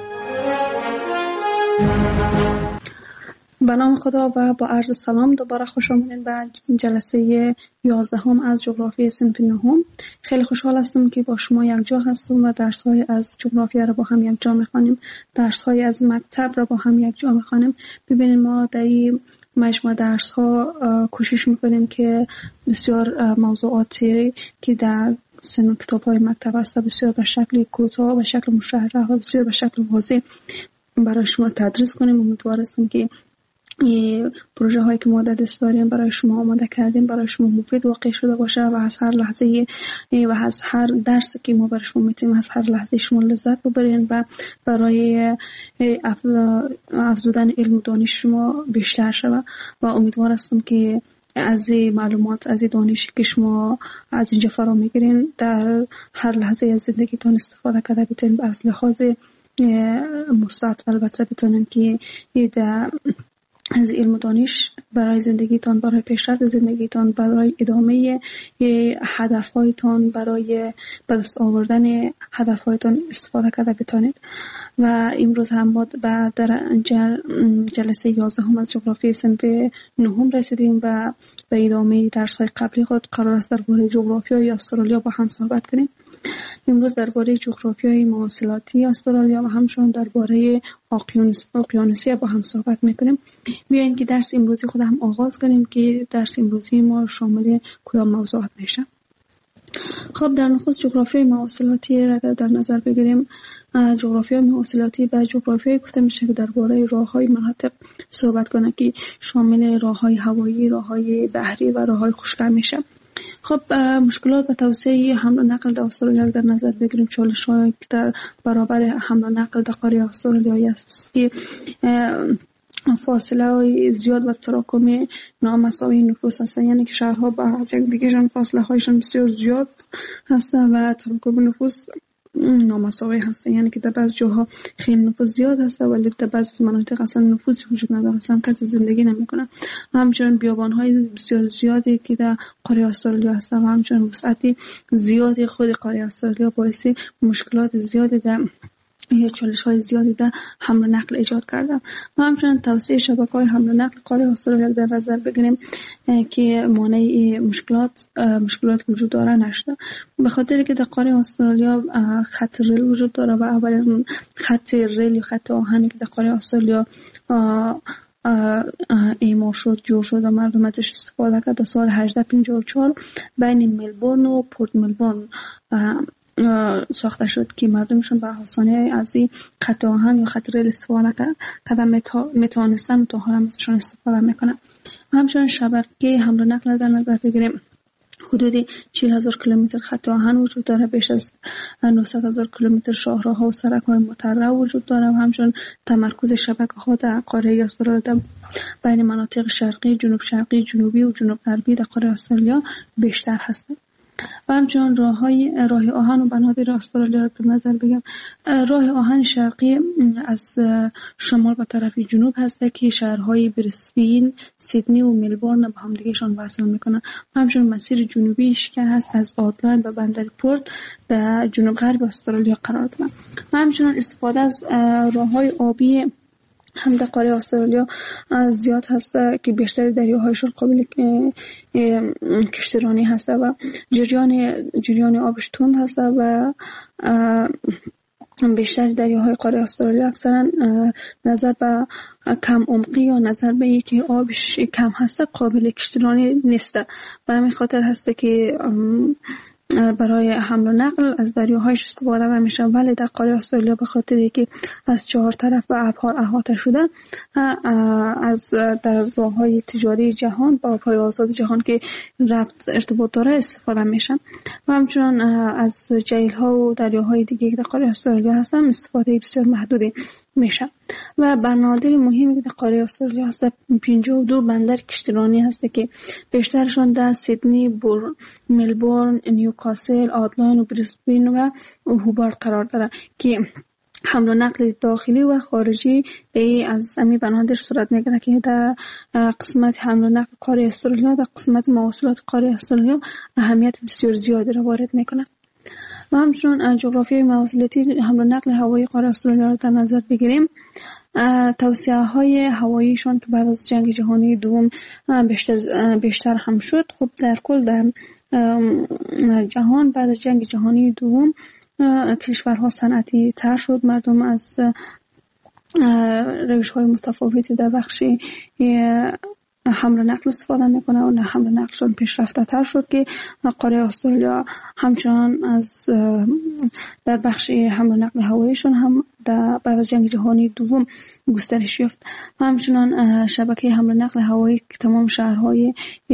به نام خدا و با عرض سلام دوباره خوش آمدین به جلسه 11 از جغرافی صنف 9. خیلی خوشحال هستم که با شما یک جا هستم و درس‌های از جغرافیا را با هم یک جا می‌خوانیم. درس‌های از مکتب را با هم یک جا می‌خوانیم. ببینید ما در این مجموعه درس ها کوشش میکنیم که بسیار موضوعاتی که در سن کتاب های مکتب هست بسیار به شکل کوتاه، به شکل مشرح و بسیار به شکل واضح برای شما تدریس کنیم. امیدوار هستیم که این پروژه هایی که ما در دست داریم برای شما آماده کردیم برای شما مفید واقع شده باشه و از هر لحظه و از هر درسی که ما برای شما میتیم از هر لحظه شما لذت ببرین و برای افزودن علم و دانش شما بیشتر شود. و امیدوار هستم که از معلومات، از دانشی که شما از اینجا فرا میگیرین در هر لحظه از زندگیتون استفاده کرده بتونین. از لحاظ مثبت البته بتونین که از علم و دانش برای زندگیتان، برای پیشرفت زندگیتان، برای ادامه هدفهایتان، برای به دست آوردن هدفهایتان استفاده کرده بتانید. و امروز هم ما در جلسه 11 از جغرافی صنف 9 رسیدیم و به ادامه درس‌های قبلی خود قرار است درباره جغرافیای استرالیا با هم صحبت کنیم. امروز درباره جغرافیای مواصلاتی استرالیا و همچنین درباره اقیانوسیه با هم صحبت میکنیم. بیاین که درس امروزی خود هم آغاز کنیم که درس امروزی ما شامل کدام موضوعات میشه. خب در نخست جغرافیای مواصلاتی را در نظر بگیریم. جغرافیای مواصلاتی به جغرافیای گفته میشه که درباره راههای مناطق صحبت کنه که شامل راههای هوایی، راههای بحری و راههای خشکی میشه. خب مشکلات و توسعه حمل و نقل در استرالیا در نظر بگیریم. چالش‌هایی که در برابر حمل و نقل در قاره استرالیا است که فاصله زیاد و تراکم نامساوی نفوس هست، یعنی که شهرها با از یک دیگه فاصله هایشان بسیار زیاد هست و تراکم نفوس نامساوی هست، یعنی که در بعض جاها خیلی نفوس زیاد هست ولی در بعض مناطق اصلا نفوسی وجود نداره، اصلا کسی زندگی نمیکنه. همچنین بیابان‌های بسیار زیادی که در قاره استرالیا هست و همچنین وسعت زیادی خود قاره استرالیا باعث مشکلات زیادی در یا چالش‌های زیادی در حمل و نقل ایجاد کرده. و همچنین توسعه شبکه‌های حمل و نقل قاره استرالیا در نظر بگیریم که مانع مشکلات وجود داره نشده، به خاطر که در قاره استرالیا خط ریل وجود داره و اولین خط ریل یا خط آهنی که در قاره استرالیا ایما شد، جور شد و مردم ازش استفاده کرد در سال 1854 بین ملبورن و پورت ملبورن ساخته شد که مردمشون به آسانی از این خط آهن یا خط ریل استفاده کردن میتونستن تا حالا ازشون استفاده میکنن. همچنین شبکه حمل و نقل در نظر بگیریم. حدود 40,000 کیلومتر خط آهن وجود داره، بیش از 900,000 کیلومتر شاهراها و سرک‌های مترع وجود داره و همچنین تمرکز شبکه‌ها در قاره استرالیا بین مناطق شرقی، جنوب شرقی، جنوبی و جنوب غربی در قاره استرالیا بیشتر هست. و همچنان راه آهن و بنادر استرالیا را در نظر بگم. راه آهن شرقی از شمال به طرف جنوب هست که شهرهای بریسبین، سیدنی و ملبورن به هم دیگهشان وصل میکنن. همچنان مسیر جنوبیش که هست از آدلاند به بندر پورت در جنوب غرب استرالیا قرار دارد. همچنان استفاده از راههای آبی هم در قاره استرالیا زیاد هست که بیشتر دریاهایشون قابل کشتیرانی هست و جریان آبش تند هست و بیشتر دریاهای قاره استرالیا اکثرا نظر به کم عمقی یا نظر به اینکه آبش کم هست قابل کشتیرانی نیست و همین خاطر هست که برای حمل و نقل از دریاهایش استفاده میشه. ولی در قاره استرالیا به خاطر اینکه از 4 طرف به ابرها احاطه شده از در راههای تجاری جهان با آبهای آزاد جهان که ارتباط داره استفاده میشه و همچنان از جیل‌ها و دریاهای دیگه که در قاره استرالیا هستن استفاده بسیار محدودی میشه. و بنادر مهمی که در قاره استرالیا هست 52 بندر کشتیرانی هست که بیشترشان در سیدنی، ملبورن، نیوکاسل، آدلاند و بریسبین و هوبارت قرار داره که حمل و نقل داخلی و خارجی از امی بنادر صورت میگیره که در قسمت حمل و نقل قاره استرالیا در قسمت مواصلات قاره استرالیا اهمیت بسیار زیادی را وارد میکنه. و همچنان جغرافیای مواصلاتی حمل و نقل هوایی قاره استرالیا را در نظر بگیریم. توسعه های هواییشون که بعد از جنگ جهانی دوم بیشتر هم شد. خب در کل در جهان بعد از جنگ جهانی دوم کشورها صنعتی تر شد. مردم از روش های متفاوتی در بخش حمل و نقل استفاده میکنه و حمل و نقلشون پیشرفته تر شد که قاره استرالیا همچنان از در بخش حمل و نقل هواییشون هم در بعد از جنگ جهانی دوم گسترش یافت. همچنان شبکه حمل و نقل هوایی که تمام شهرهای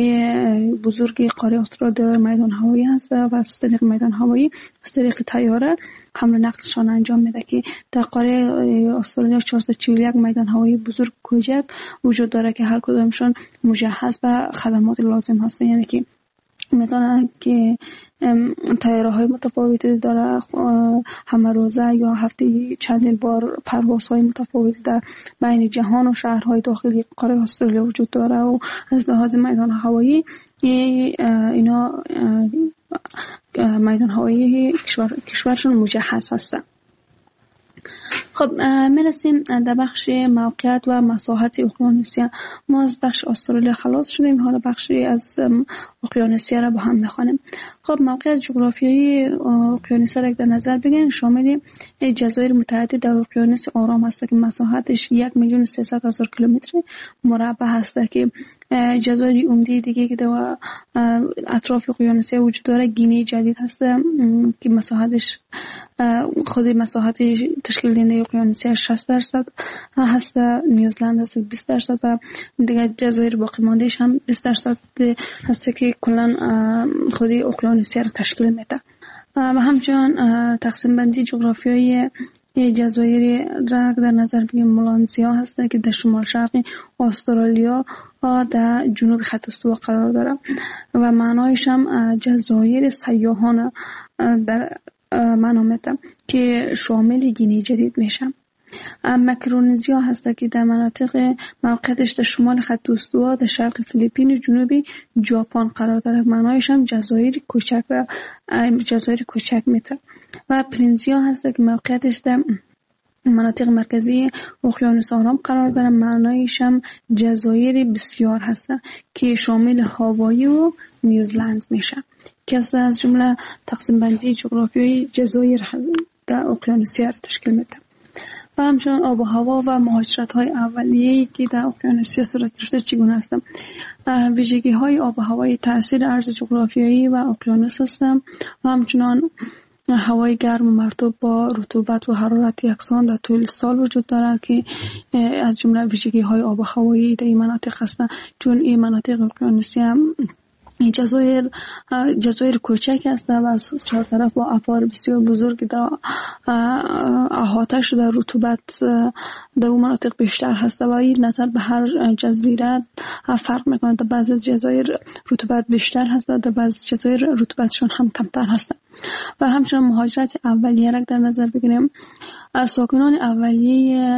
بزرگ قاره استرالیا میدان هوایی هست و از طریق میدان هوایی از طریق طیاره حمل و نقلشان انجام میده که در قاره استرالیا 441 میدان هوایی بزرگ کوچک وجود داره که هر کدامشون مجهز به خدمات لازم هستن. یعنی که میتونن که طیاره های متفاوتی داره، همه روزه یا هفته چندین بار پروازهای متفاوتی در بین جهان و شهرهای داخلی قاره استرالیا وجود داره و از لحاظ میدان هوایی اینا میدان هوایی کشورشون مجهز هستن. خب میرسیم در بخش موقعیت و مساحت اقیانوسیه. ما از بخش استرالیا خلاص شدیم، حالا بخشی از اقیانوسیه را با هم میخوانیم. خب موقعیت جغرافیایی اقیانوسیه را در نظر بگیریم شامل جزایر متعدد در اقیانوس آرام هست که مساحتش 1,300,000 کیلومتر مربع هست که جزایر عمده دیگه که در اطراف اقیانوسیه وجود داره گینه جدید هست که مساحتش خود مساحت تشکیل دهنده اقیانوسیه 60% هست، نیوزلند هست 20% و دیگه جزایر باقی ماندهش هم 20% هست که کلا خود اقیانوسیه رو تشکیل میده. و همچنان تقسیم بندی جغرافیایی جزایر را در نظر بگیریم ملانزیا هست که در شمال شرقی استرالیا در جنوب خط استوا قرار داره و معنایش هم جزایر سیاحان در معنا میده که شامل گینه جدید میشه. مکرونزیا هست که در مناطق موقعیتش در شمال خط استوا در شرق فیلیپین و جنوبی ژاپن قرار داره. معنایش هم جزایر کوچک میده. و پلینزیا هست که موقعیتش در مناطق مرکزی اقیانوس آرام قرار داره. معنایش هم جزایر بسیار هست که شامل هاوایی و نیوزلند میشه که از جمله تقسیم بندی جغرافیایی جزایر در اقیانوسیه تشکیل میده. و همچنان آب و هوا و مهاجرت های اولیه‌ای که در اقیانوسیه صورت گرفته چگونه هستند. ویژگی های آب و هوایی تاثیر عرض جغرافیایی و اقیانوس هستند و همچنان هوای گرم و مرطوب با رطوبت و حرارت یکسان در طول سال وجود دارد که از جمله ویژگی های آب و هوایی در این مناطق هستند. چون این مناطق اقیانوسیه این جزایر کوچک است و از چهار طرف با ابار بسیار بزرگ احاطه شده. رطوبت در اون مناطق بیشتر هست و این نظر به هر جزیره فرق میکنه. در بعضی جزایر رطوبت بیشتر هست و در بعضی جزایر رطوبتشون هم کمتر هست. و همچنین مهاجرت اولیه را در نظر بگیریم. ساکنان اولیه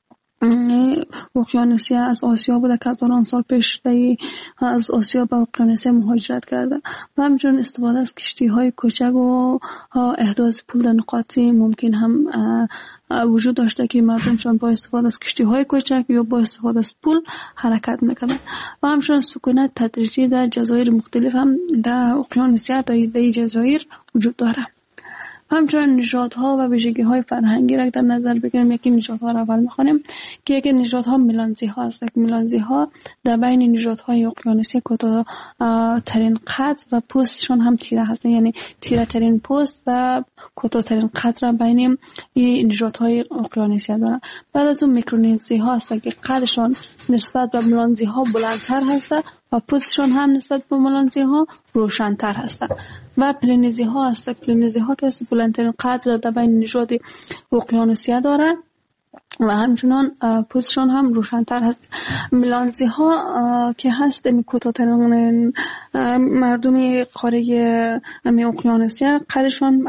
اقیانوسیه از آسیا بوده که هزاران سال پیش از آسیا به اقیانوسیه مهاجرت کرده و همچنین استفاده از کشتی های کوچک و احداث پول در نقاطی ممکن هم وجود داشته که مردمشان با استفاده از کشتی های کوچک یا با استفاده از پول حرکت میکنن. و همچنین سکونت تدریجی در جزایر مختلف هم در اقیانوسیه در جزایر وجود داره. همچنین نژادها و ویژگی‌های فرهنگی را در نظر بگیریم. یکی نژادها را اول می‌خوانیم که یکی نژادها میلانزی‌ها است. میلانزی‌ها در بین نژادهای اقیانوسیه کوتاه‌ترین قد و پوستشون هم تیره هستند، یعنی تیره‌ترین پوست و کوتاه‌ترین قد را بین این نژادهای اقیانوسیه دارند. بعد از اون میکرونزی‌ها هستند که قدشون نسبت به میلانزی‌ها بلندتر هست و پوستشون هم نسبت به میلانزی‌ها روشن‌تر هست. و پلینزی‌ها هستند. پلینزی‌ها که بلندترین قد را در بین نژاد اقیانوسیه دارند و همچنان پوستشون هم روشن‌تر هست. میلانزی‌ها که هست کوتاه‌ترین مردم قاره اقیانوسیه، قدشون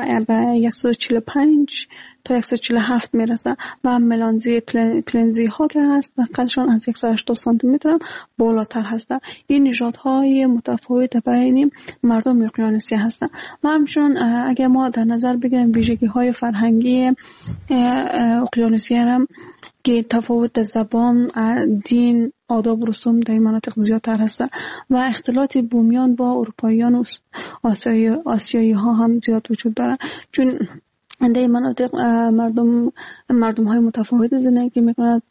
145 تا 147 میرسه و پلنزی ها که هست قدشون از 180 سانتی متر بالاتر هست. این نژادهای متفاوت بین مردم اقیانوسیه هستند. و همچنین اگر ما در نظر بگیریم ویژگی های فرهنگی اقیانوسیه هم که تفاوت زبان، دین، آداب و رسوم در این مناطق زیادتر هست و اختلاط بومیان با اروپاییان و آسیایی ها هم زیاد وجود داره، چون در این مناطق مردم های متفاوت زندگی میکنند.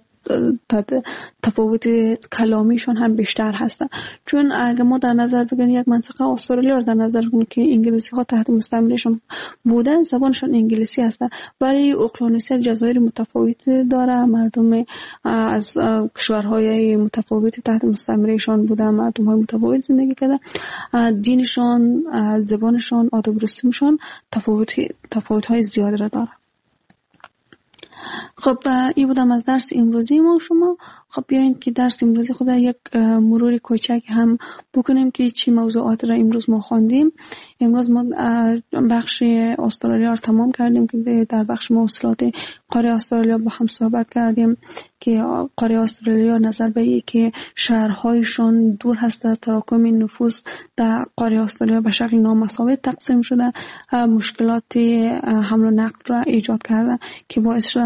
تفاوت کلامیشون هم بیشتر هست. چون اگر ما در نظر بگیریم یک منطقه استرالیا رو در نظر بگیریم که انگلیسی ها تحت مستعمرهشون بودن، زبانشون انگلیسی هست، ولی اقیانوسیه جزایر متفاوت داره. مردم از کشورهای متفاوت تحت مستعمرهشون بودن، مردم های متفاوت زندگی کردن. دینشون، زبانشون، آداب و رسومشون تفاوت های زیادی را داره. خب این بودم از درس امروزی ما شما. خب بیاین که درس امروزی خود یک مرور کوچک هم بکنیم که چی موضوعات را امروز ما خواندیم. امروز ما بخش استرالیا رو تمام کردیم که در بخش مواصلات قاره استرالیا با هم صحبت کردیم که قاره استرالیا نظر به این که شهرهایشان دور هست، تراکم نفوس در قاره استرالیا به شکل نامساوی تقسیم شده، مشکلات حمل و نقل را ایجاد کرده که باعث شده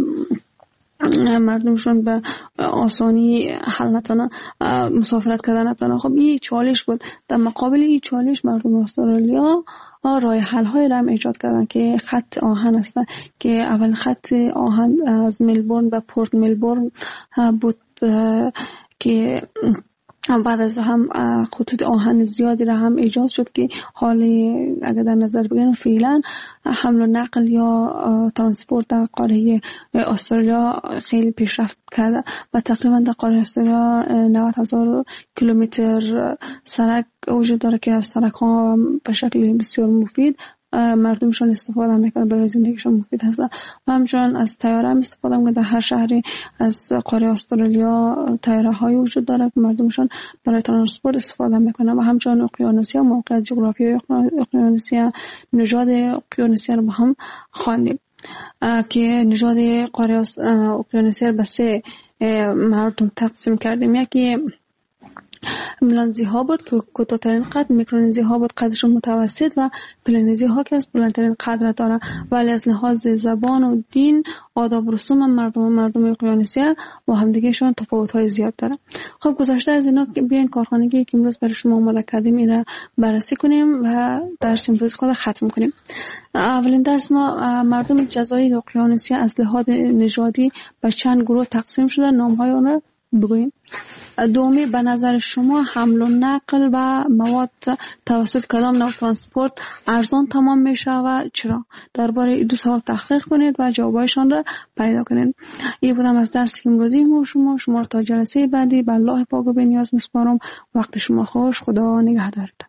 مردمشون به آسانی حل نتونه مسافرت کردن نتونه. خب این چالش بود. در مقابل این چالش مردم استرالیا راه حل های را هم ایجاد کردن که خط آهن است که اول خط آهن از ملبورن به پورت ملبورن بود که بعد از هم خطوط آهن زیادی را هم ایجاد شد که حالی اگر در نظر بگیریم فعلا حمل و نقل یا ترانسپورت در قاره استرالیا خیلی پیشرفت کرده و تقریبا در قاره استرالیا 90,000 کیلومتر سرک وجود داره که از سرک ها به شکل بسیار مفید مردمشون استفاده میکنن، برای زندگیشون مفید هست. و همچنین از طیاره هم استفاده میکنن. در هر شهری از قاره استرالیا طیاره های وجود داره که مردمشون برای ترانسپورت استفاده میکنن. و همچنین اقیانوسیه، موقعیت جغرافیایی اقیانوسیه، نژاد اقیانوسیه رو با هم خواندیم که نژاد قاره اقیانوسیه رو به 3 مردم تقسیم کردیم. یکی میلانزی ها بود که کوتاه‌ترین قد، میکرونزی ها بود قدشون متوسط و پلنزی ها که از بلندترین قد را داره، ولی از لحاظ زبان و دین، آداب و رسوم مردم اقیانوسیه با همدیگهشون تفاوت های زیاد داره. خب گذشته از اینا بیاین کارخانگی که امروز برای شما آماده کردیم اینا بررسی کنیم و درس امروز خود ختم کنیم. اولین درس ما مردم جزایر اقیانوسیه از لحاظ نژادی به چند گروه تقسیم شده، نام های اونها بگوییم. دومی، به نظر شما حمل و نقل و مواد توسط کدام نوع ترانسپورت ارزان تمام میشه و چرا؟ درباره این دو سوال تحقیق کنید و جوابایشان را پیدا کنید. این بودم از درس امروزی شما را تا جلسه بعدی به الله پاک و بی‌نیاز میسپارم. وقت شما خوش. خدا نگهدارتان.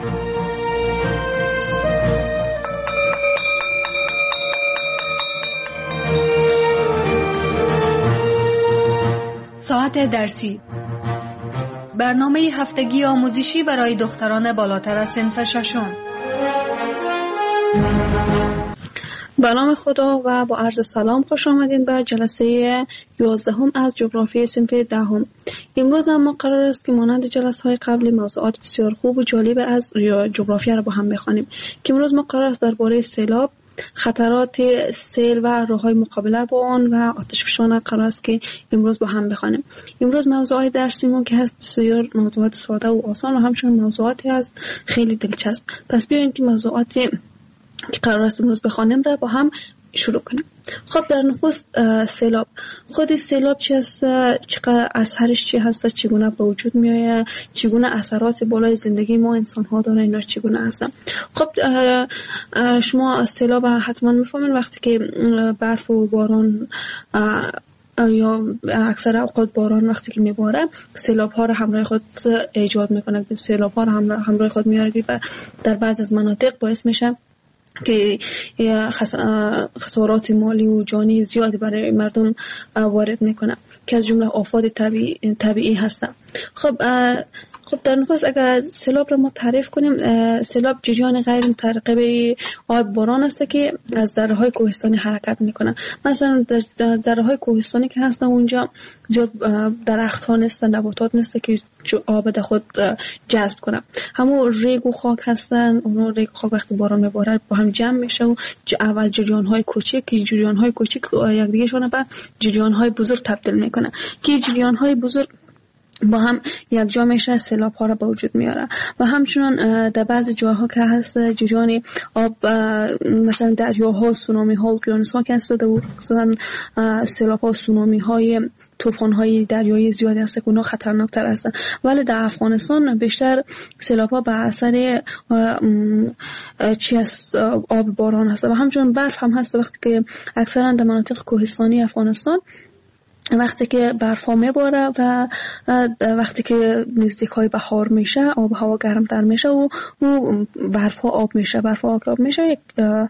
ساعت درسی، برنامه هفتگی آموزشی برای دختران بالاتر از صنف ششم. به نام خدا و با عرض سلام خوش آمدین به جلسه 11 از جغرافی صنف 10. امروز هم قرار است که مانند جلسه های قبلی موضوعات بسیار خوب و جالب از جغرافیا را با هم بخوانیم. که امروز ما قرار است درباره سیلاب، خطرات سیل و راه‌های مقابله با آن و آتشفشان قرار است که امروز با هم بخوانیم. امروز موضوعات درسیمون که هست بسیار موضوعات ساده و آسان و همچنین موضوعاتی هست خیلی دلچسب. پس بیاین که موضوعاتی که قرار است امروز بخوانیم را با هم شروع کنیم. خب در نخست سیلاب. خود سیلاب چی است؟ چقدر اثرش چی هست؟ چگونه به وجود میآید؟ چگونه اثرات بالای زندگی ما انسان ها داره؟ اینا چگونه هستن؟ خب شما سیلاب حتما میفهمین وقتی که برف و باران یا اکثر اوقات باران وقتی که میباره سیلاب ها را همراه خود ایجاد میکنه، سیلاب ها را همراه خود میاره و در بعض از مناطق باعث میشه که خسارات مالی و جانی زیادی برای مردم وارد میکنه که از جمله آفات طبیعی هستن. خب در نخست اگر سیلاب را ما تعریف کنیم، سیلاب جریان غیر مترقب آب باران است که از دره‌های کوهستانی حرکت میکنه. مثلا در دره‌های کوهستانی که هستن اونجا زیاد درخت‌ها نیستن، نباتات نیست که آب در خود جذب کنه. همون ریگ و خاک هستن. اون ریگ و خاک وقتی باران میباره با هم جمع میشه و اول جریان‌های کوچک که جریان‌های کوچک یک دیگه شون به جریان‌های بزرگ تبدیل میکنه که جریان‌های بزرگ با هم یک جا میشه سیلاب ها را به وجود میاره. و همچنان در بعض جاها که هست جریان آب مثلا دریاها، سونامی ها و اقیانوس ها که هست و سیلاب ها، سونامی های، طوفان های دریایی زیادی هست که اونها خطرناکتر هستن. ولی در افغانستان بیشتر سیلاب ها به اثر آب باران هست و همچنان برف هم هست. وقتی که اکثرا در مناطق کوهستانی افغانستان وقتی که برف ها میباره و وقتی که نزدیک های بهار میشه آب هوا گرمتر میشه و برف ها آب میشه، آب میشه یک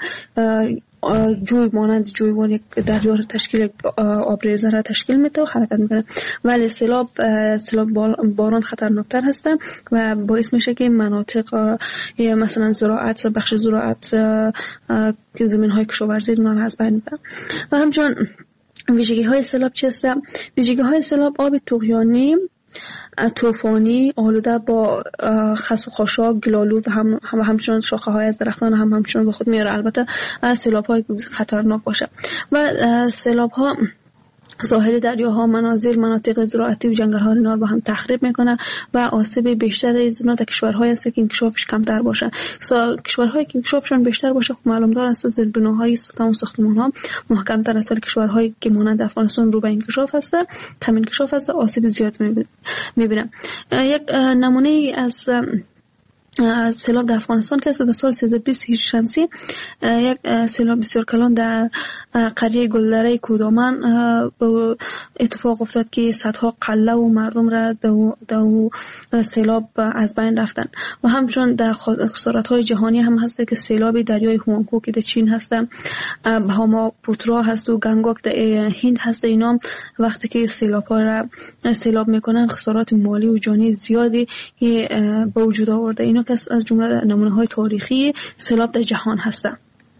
جوی مانند جویبار یک دریا تشکیل آبریزه را تشکیل میده و حرکت میکنه. ولی سیلاب باران خطرناکتر هستن و باعث میشه که مناطق مثلا زراعت، بخش زراعت که زمین های کشاورزی اونها از بین میبرن. و همچنان ویژگی های سیلاب چی هست؟ ویژگی های سیلاب آب طغیانی، طوفانی، آلوده با خس و خاشاک، گلالود و همچنان شاخه های از درختان همچنان به خود میاره. البته سیلاب های خطرناک باشه و سیلاب ها ساحل دریاها، مناطق زراعتی و جنگل ها رو با هم تخریب میکنه و آسیب بیشتر از اونها در کشورهایی است که انکشافش کمتر باشه. کشورهایی که انکشافشون بیشتر باشه خب معلوم دار است زیربناهای ساختمان ها محکمتر است. کشورهایی که مانند افغانستان رو به انکشاف هست، کم انکشاف هست، آسیب زیاد میبینه. یک نمونه از سیلاب در افغانستان که در سال 1320 هجری شمسی یک سیلاب بسیار کلان در قریه گلدره کودامن اتفاق افتاد که صدها قله و مردم را در سیلاب از بین رفتن. و همچنان در خسارت‌های جهانی هم هست که سیلاب دریای هوانگو که در چین هست، بهاماپوترا هست و گنگوک در هند هست. اینا وقتی که سیلاب میکنن خسارات مالی و جانی زیادی به وجود آورده. اینا که از جمله نمونه‌های تاریخی سیلاب در جهان هستند.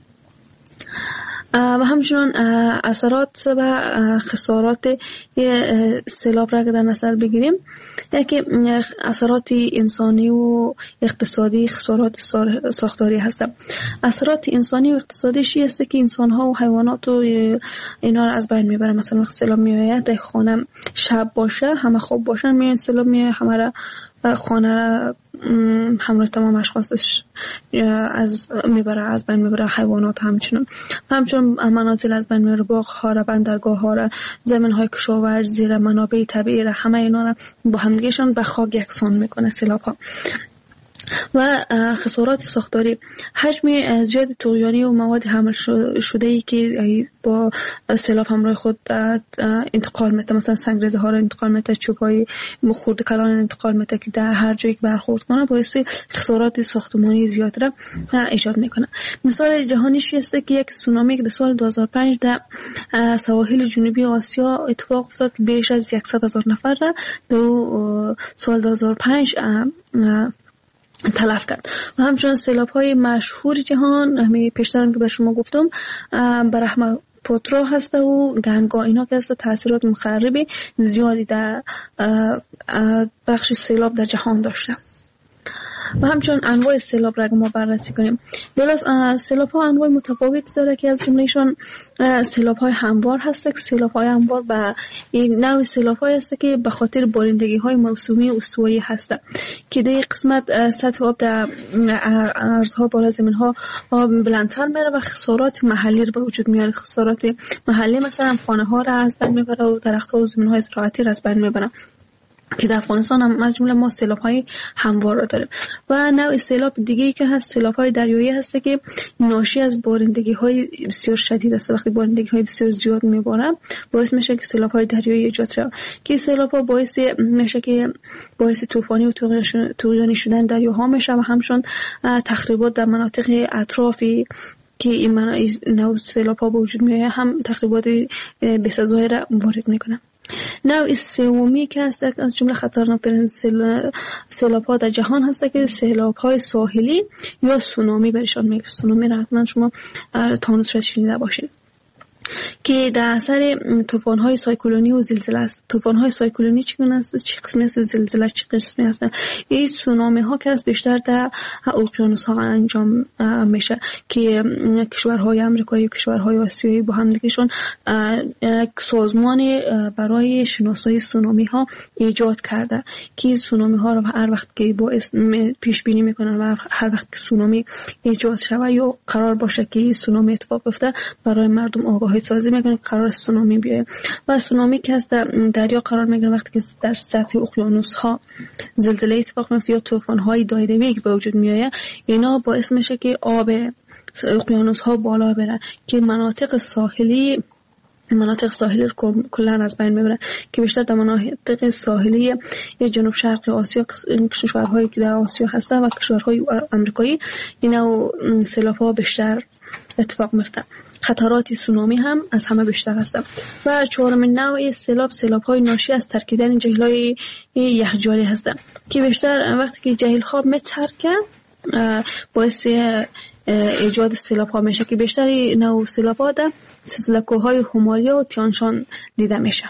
و همچنان اثرات و خسارات سیلاب را که در نظر بگیریم، یکی اثرات انسانی و اقتصادی، خسارات ساختاری هستند. اثرات انسانی و اقتصادیش است که انسان ها و حیوانات و اینا را از بین میبره. مثلا سیلاب میآید در خانه شب باشه، همه خواب باشن، میان سیلاب میآید همه را خانه را همراه تمام اشخاصش از بین میبره، حیوانات همچون منازل از بین میبره، باغ ها را، بندرگاه ها را، زمین های کشاورزی را، منابع طبیعی را، همه اینا را با همدیگهشون به خاک یکسان میکنه سیلاب ها. و خسارات ساختاری، حجم زیاد طغیانی و مواد حمل شده ای که با سیلاب همراه خود انتقال میده، مثلا سنگریزه ها را انتقال میده، چوبای خرد کلان انتقال میده که در هر جایی که برخورد کنه باعث خسارات ساختمانی زیاد را ایجاد میکنه. مثال جهانیش است که یک سونامی که در سال 2005 در سواحل جنوبی آسیا اتفاق افتاد، بیش از 100,000 نفر را در سال 2005 تلف کرد. و همچنین سیلاب های مشهور جهان، همین پیشتر که به شما گفتم، برهمپوترا هست و گنگا، اینا که هست تاثیرات مخرب زیادی در بخش سیلاب در جهان داشته. و همچنین انواع سیلاب را ما بررسی کنیم. درست سیلاب ها انواع متفاوتی داره که از جملهشون سیلاب های هموار هست. سیلاب های هموار به این نوع سیلاب های هست که به خاطر بارندگی های موسمی استوایی هست که در قسمت سطح آب در ارزها بالا زمین ها بلندتر میره و خسارات محلی رو به وجود میاره. خسارات محلی مثلا خانه ها را از بین میبره و درخت ها و زمین های زراعتی را از بین میبره که در افغانستان هم از جمله ما سیلاب های هموار را داریم. و نوع سیلاب دیگه ای که هست سیلاب های دریایی هست که ناشی از بارندگی های بسیار شدید است. وقتی بارندگی های بسیار زیاد میباره باعث میشه که سیلاب های دریایی ایجاد شه که سیلاب ها باعث میشه که باعث طوفانی و طغیانی شدن دریاها میشه و همچنین تخریبات در مناطق اطرافی که این نوع سیلاب ها به وجود میاد هم تخریبات بسزایی را وارد میکنه. نوع سومی که هست از جمله خطرناکترین سیلاب ها در جهان هست که سیلاب های ساحلی یا سونامی برشان میگه. سونامی را حتما شما تانوس شاید شنیده باشید که در اثر طوفان های سایکلونی و زلزله است. طوفان های سایکلونی چگونه است؟ چه قسمی است؟ زلزله چه قسمی هستند؟ این سونامی ها که از بیشتر در اقیانوس ها انجام میشه که کشورهای آمریکایی و کشورهای آسیایی با هم دیگهشون سازمان برای شناسایی سونامی ها ایجاد کرده که سونامی ها رو هر وقت که باعث پیش بینی میکنن و هر وقت که سونامی ایجاد شود یا قرار باشه که سونامی اتفاق بیفته برای مردم آگاهی سازی میکنه قرار سونامی بیایه. و سونامی که از دریا قرار میگیره وقتی که در سطح اقیانوس ها زلزله اتفاق میفته یا طوفان های دایره‌ای که به وجود میایه، اینا باعث میشه که آب اقیانوس ها بالا بره که مناطق ساحلی رو کلا از بین میبره که بیشتر در مناطق ساحلی جنوب شرق آسیا، کشورهایی که در آسیا هستن و کشورهای آمریکایی، اینا سیلاب ها بیشتر اتفاق میفته. خطرات سونامی هم از همه بیشتر هست. و چهارمین نوع سیلاب های ناشی از ترکیدن جهیل‌های یخجالی هستند که بیشتر وقتی که جهیل خواب میترکه باعث ایجاد سیلاب ها میشه که بیشتر نوع سیلاب ها در سلسله‌کوه‌های هیمالیا و تیانشان دیده میشه.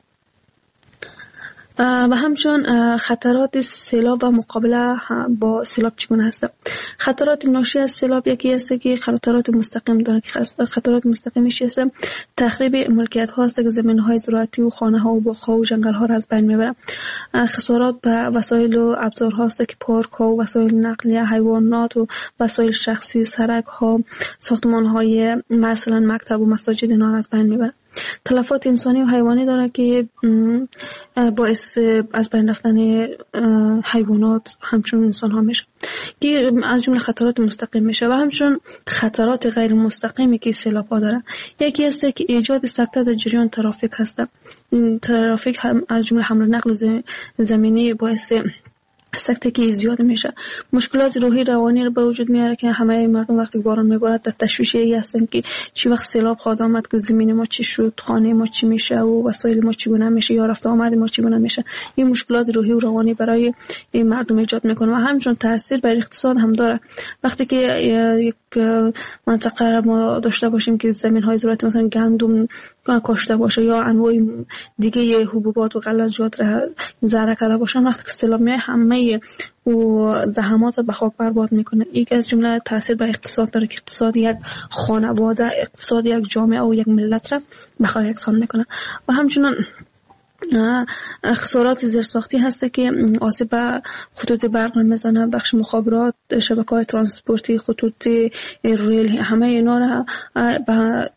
و همچنین خطرات سیلاب و مقابله با سیلاب چگونه هست؟ خطرات ناشی از سیلاب یکی است که خطرات مستقیم داره که خطرات مستقیمش است تخریب ملکیت ها است که زمین های زراعتی و خانه ها و باغ ها و جنگل ها را از بین میبره. خسارات به وسایل و ابزار ها است که پارک ها و وسایل نقلیه، حیوانات و وسایل شخصی، سرک ها، ساختمان های مثلا مکتب و مساجد اینا را از بین میبره. تلفات انسانی و حیوانی داره که باعث از بین رفتن حیوانات همچون انسان ها میشه که از جمله خطرات مستقیم میشه. و همچون خطرات غیر مستقیمی که سیلاب ها داره یکی است که ایجاد سکته در جریان ترافیک هست. ترافیک هم از جمله حمل و نقل زمینی باعث سکته که زیاد میشه. مشکلات روحی روانی رو به وجود میاره که همه مردم وقتی باران میبارد در تشویشی هستن که چی وقت سیلاب خواهد آمد که زمین ما چی شد، خانه ما چی میشه و وسایل ما چگونه میشه یا رفت آمد ما چگونه میشه. این مشکلات روحی و روانی برای این مردم ایجاد میکنه و همچنین تاثیر بر اقتصاد هم داره. وقتی که یک منطقه ما داشته باشیم که زمین های زراعتی مثلا گندم کاشته باشه یا انواع دیگه حبوبات و غلات را زرع کرده باشن، وقتی که سیلاب میاد همه و زحمات به خاک برباد میکنه. یک از جمله تاثیر بر اقتصاد داره که اقتصاد یک خانواده، اقتصاد یک جامعه و یک ملت را به خاک یکسان میکنه. و همچنین خسارات زیرساختی هست که آسیب به خطوط برق میزنه، بخش مخابرات، شبکه‌های ترانسپورتی، خطوط ریل، همه اینا را به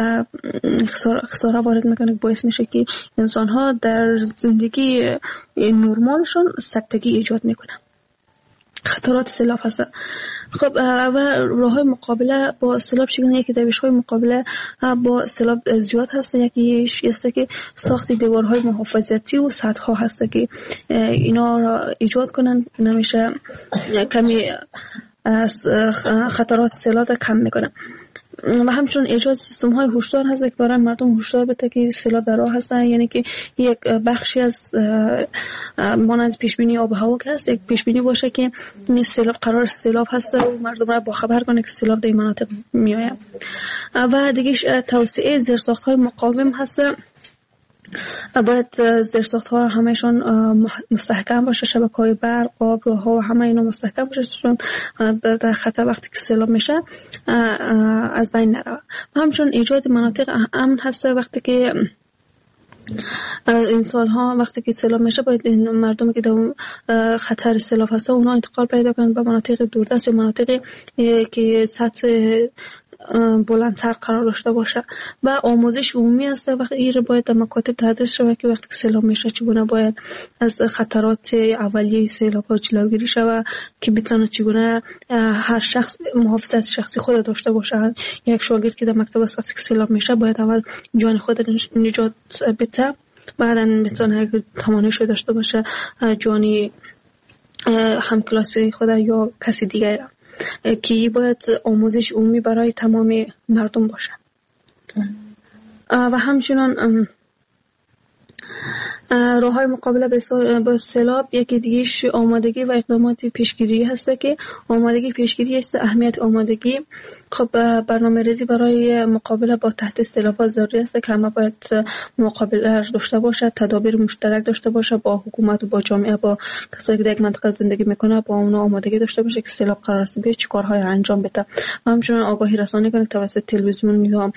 خساره وارد میکنه، باعث میشه که انسان ها در زندگی نرمالشون سکتگی ایجاد میکنه. خطرات سیلاب هست. خب و راه‌های مقابله با سیلاب چگونه؟ یکی روش‌های مقابله با سیلاب زیاد هست. یکیش است که ساخت دیوارهای محافظتی و سدها هست که اینا را ایجاد کنن، نمیشه کمی خطرات سیلاب را کم میکنه. و همچنین ایجاد سیستم های هشدار هست که برای مردم هشدار بده که سیلاب در راه هستن، یعنی که یک بخشی از مانند پیش بینی آب و هوا که هست، یک پیش بینی باشه که سیلاب قرار سیلاب هست و مردم را با خبر کنه که سیلاب در این مناطق میآید. و دیگه توسعه زیرساخت های مقاوم هست. باید زیرساخت‌ها همه‌شون مستحکم باشه، شبکه‌های برق، آب، راه‌ها و همه اینا مستحکم باشه چون در خطر وقتی که سیلاب میشه از بین نره. همچنین ایجاد مناطق امن هست. وقتی که انسان‌ها وقتی که سیلاب میشه باید این مردمی که در خطر سیلاب هستن اونا انتقال پیدا کنن به مناطق دوردست یا مناطقی که سطح بلندتر قرار داشته باشه. و آموزش عمومی است. وقتی این باید در مکاتب تدریس شود که وقتی که سیلاب میشه چگونه باید از خطرات اولیه سیلاب ها جلوگیری شود که بتونه چگونه هر شخص محافظت شخصی خود داشته باشه. یک شاگرد که در مکتب است وقتی که سیلاب میشه باید اول جان خود نجات بده، بعدا بتونه تواناییش داشته باشه جانی همکلاسی خود یا کسی دیگر که باید آموزش عمومی برای تمام مردم باشه. و همچنان راه‌های مقابله با سیلاب یکی دیگه‌اش آمادگی و اقدامات پیشگیری هست که آمادگی پیشگیری است. اهمیت آمادگی خب برنامه‌ریزی برای مقابله با تهدید سیلاب ضروری است که همه باید مقابله داشته باشه، تدابیر مشترک داشته باشه با حکومت و با جامعه، با کسایی که در یک منطقه زندگی میکنه، با اونها آمادگی داشته باشه که سیلاب قرار است بیاد چه کارهای انجام بده. و همچنین آگاهی رسانی کنه توسط تلویزیون یا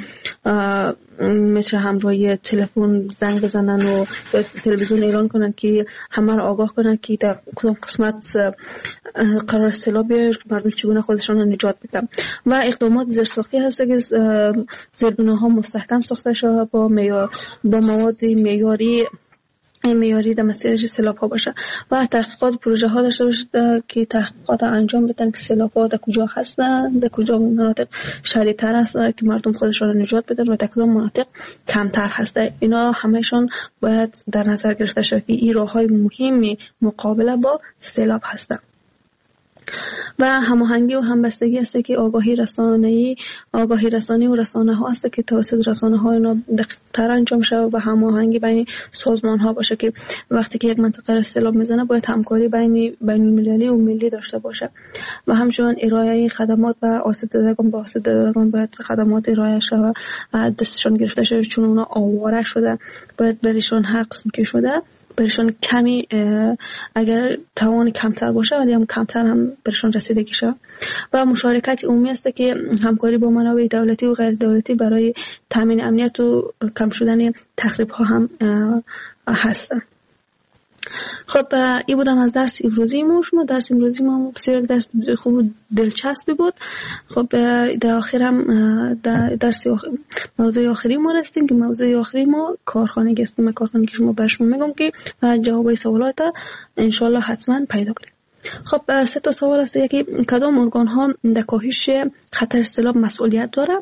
مثل همراهی تلفن زنگ بزنن و تلویزیون اعلان کنن که همه را آگاه کنن که در کدام قسمت قرار سیلاب بیاد، مردم چگونه خودشان را نجات بدن. و اقدامات زیرساختی هست که زیربناها مستحکم ساخته شده با مواد معیاری در مسیر سیلاب ها باشه و تحقیقات پروژه ها داشته باشه که تحقیقات انجام بدن که سیلاب ها در کجا هستن، در کجا مناطق شدیدتر هست که مردم خودشان را نجات بدن و در کدام مناطق کمتر هست. اینا همهشون باید در نظر گرفته شود که این راه‌های مهم مقابله با سیلاب هستند. و هماهنگی و همبستگی است که آگاهی رسانی و رسانه ها است که توسط رسانه ها اینا دقیق‌تر انجام شود و هماهنگی بین سازمان ها باشه که وقتی که یک منطقه سیلاب میزنه باید همکاری بین المللی و ملی داشته باشه. و همچنین ارائه خدمات و آسیب دیدگان باید خدمات ارائه شود و دستشان گرفته شده چون اونا آواره شده، باید برشون هر قسم که شده برشان کمی اگر توان کمتر باشه ولی هم کمتر هم برشان رسیدگی شود. و مشارکت عمومی است که همکاری با منابع دولتی و غیر دولتی برای تامین امنیت و کم شدن تخریب ها هم هست. خب این بودم از درس امروزی ما. درس امروزی ما بسیار درس خوب و دلچسبی بود. خب در آخر هم درس موضوع آخری ما رسیدیم که موضوع آخری ما کارخانگی است. من کارخانگی که شما برشون میگم که جوابای سوالات انشالله حتما پیدا کنیم. خب 3 سوال است. یکی کدام ارگان ها در کاهش خطر سیلاب مسئولیت داره؟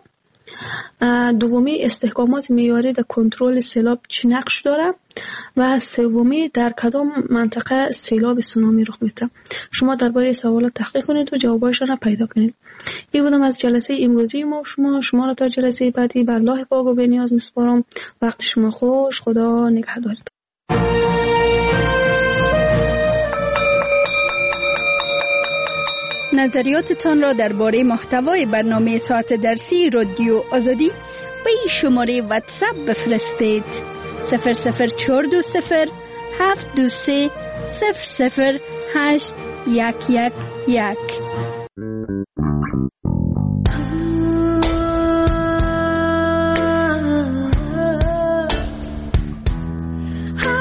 دومی استحکامات معیاری در کنترل سیلاب چه نقش داره؟ و سومی در کدام منطقه سیلاب سونامی رخ میده؟ شما درباره سوالات تحقیق کنید و جوابایشان را پیدا کنید. این بودم از جلسه امروزی ما. شما را تا جلسه بعدی به الله پاک و بی‌نیاز میسپارم. وقت شما خوش. خدا نگهدارت. نظریاتتان را درباره محتوای برنامه ساعت درسی رادیو آزادی به این شماره واتساپ بفرستید: 00420 723 008 111.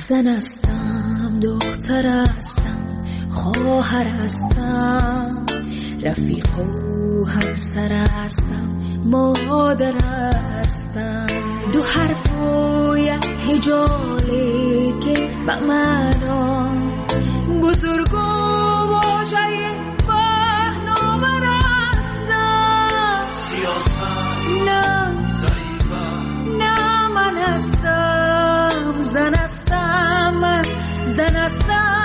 زن هستم، دختر هستم، خواهر هستم، رفیق و همسر هستم، مادر هستم. دو حرف و یک هجاله که با معنا بزرگ و واژه پهناور هستم. سیاست نه ضعیفم، نه من هستم، زن هستم، من زن هستم.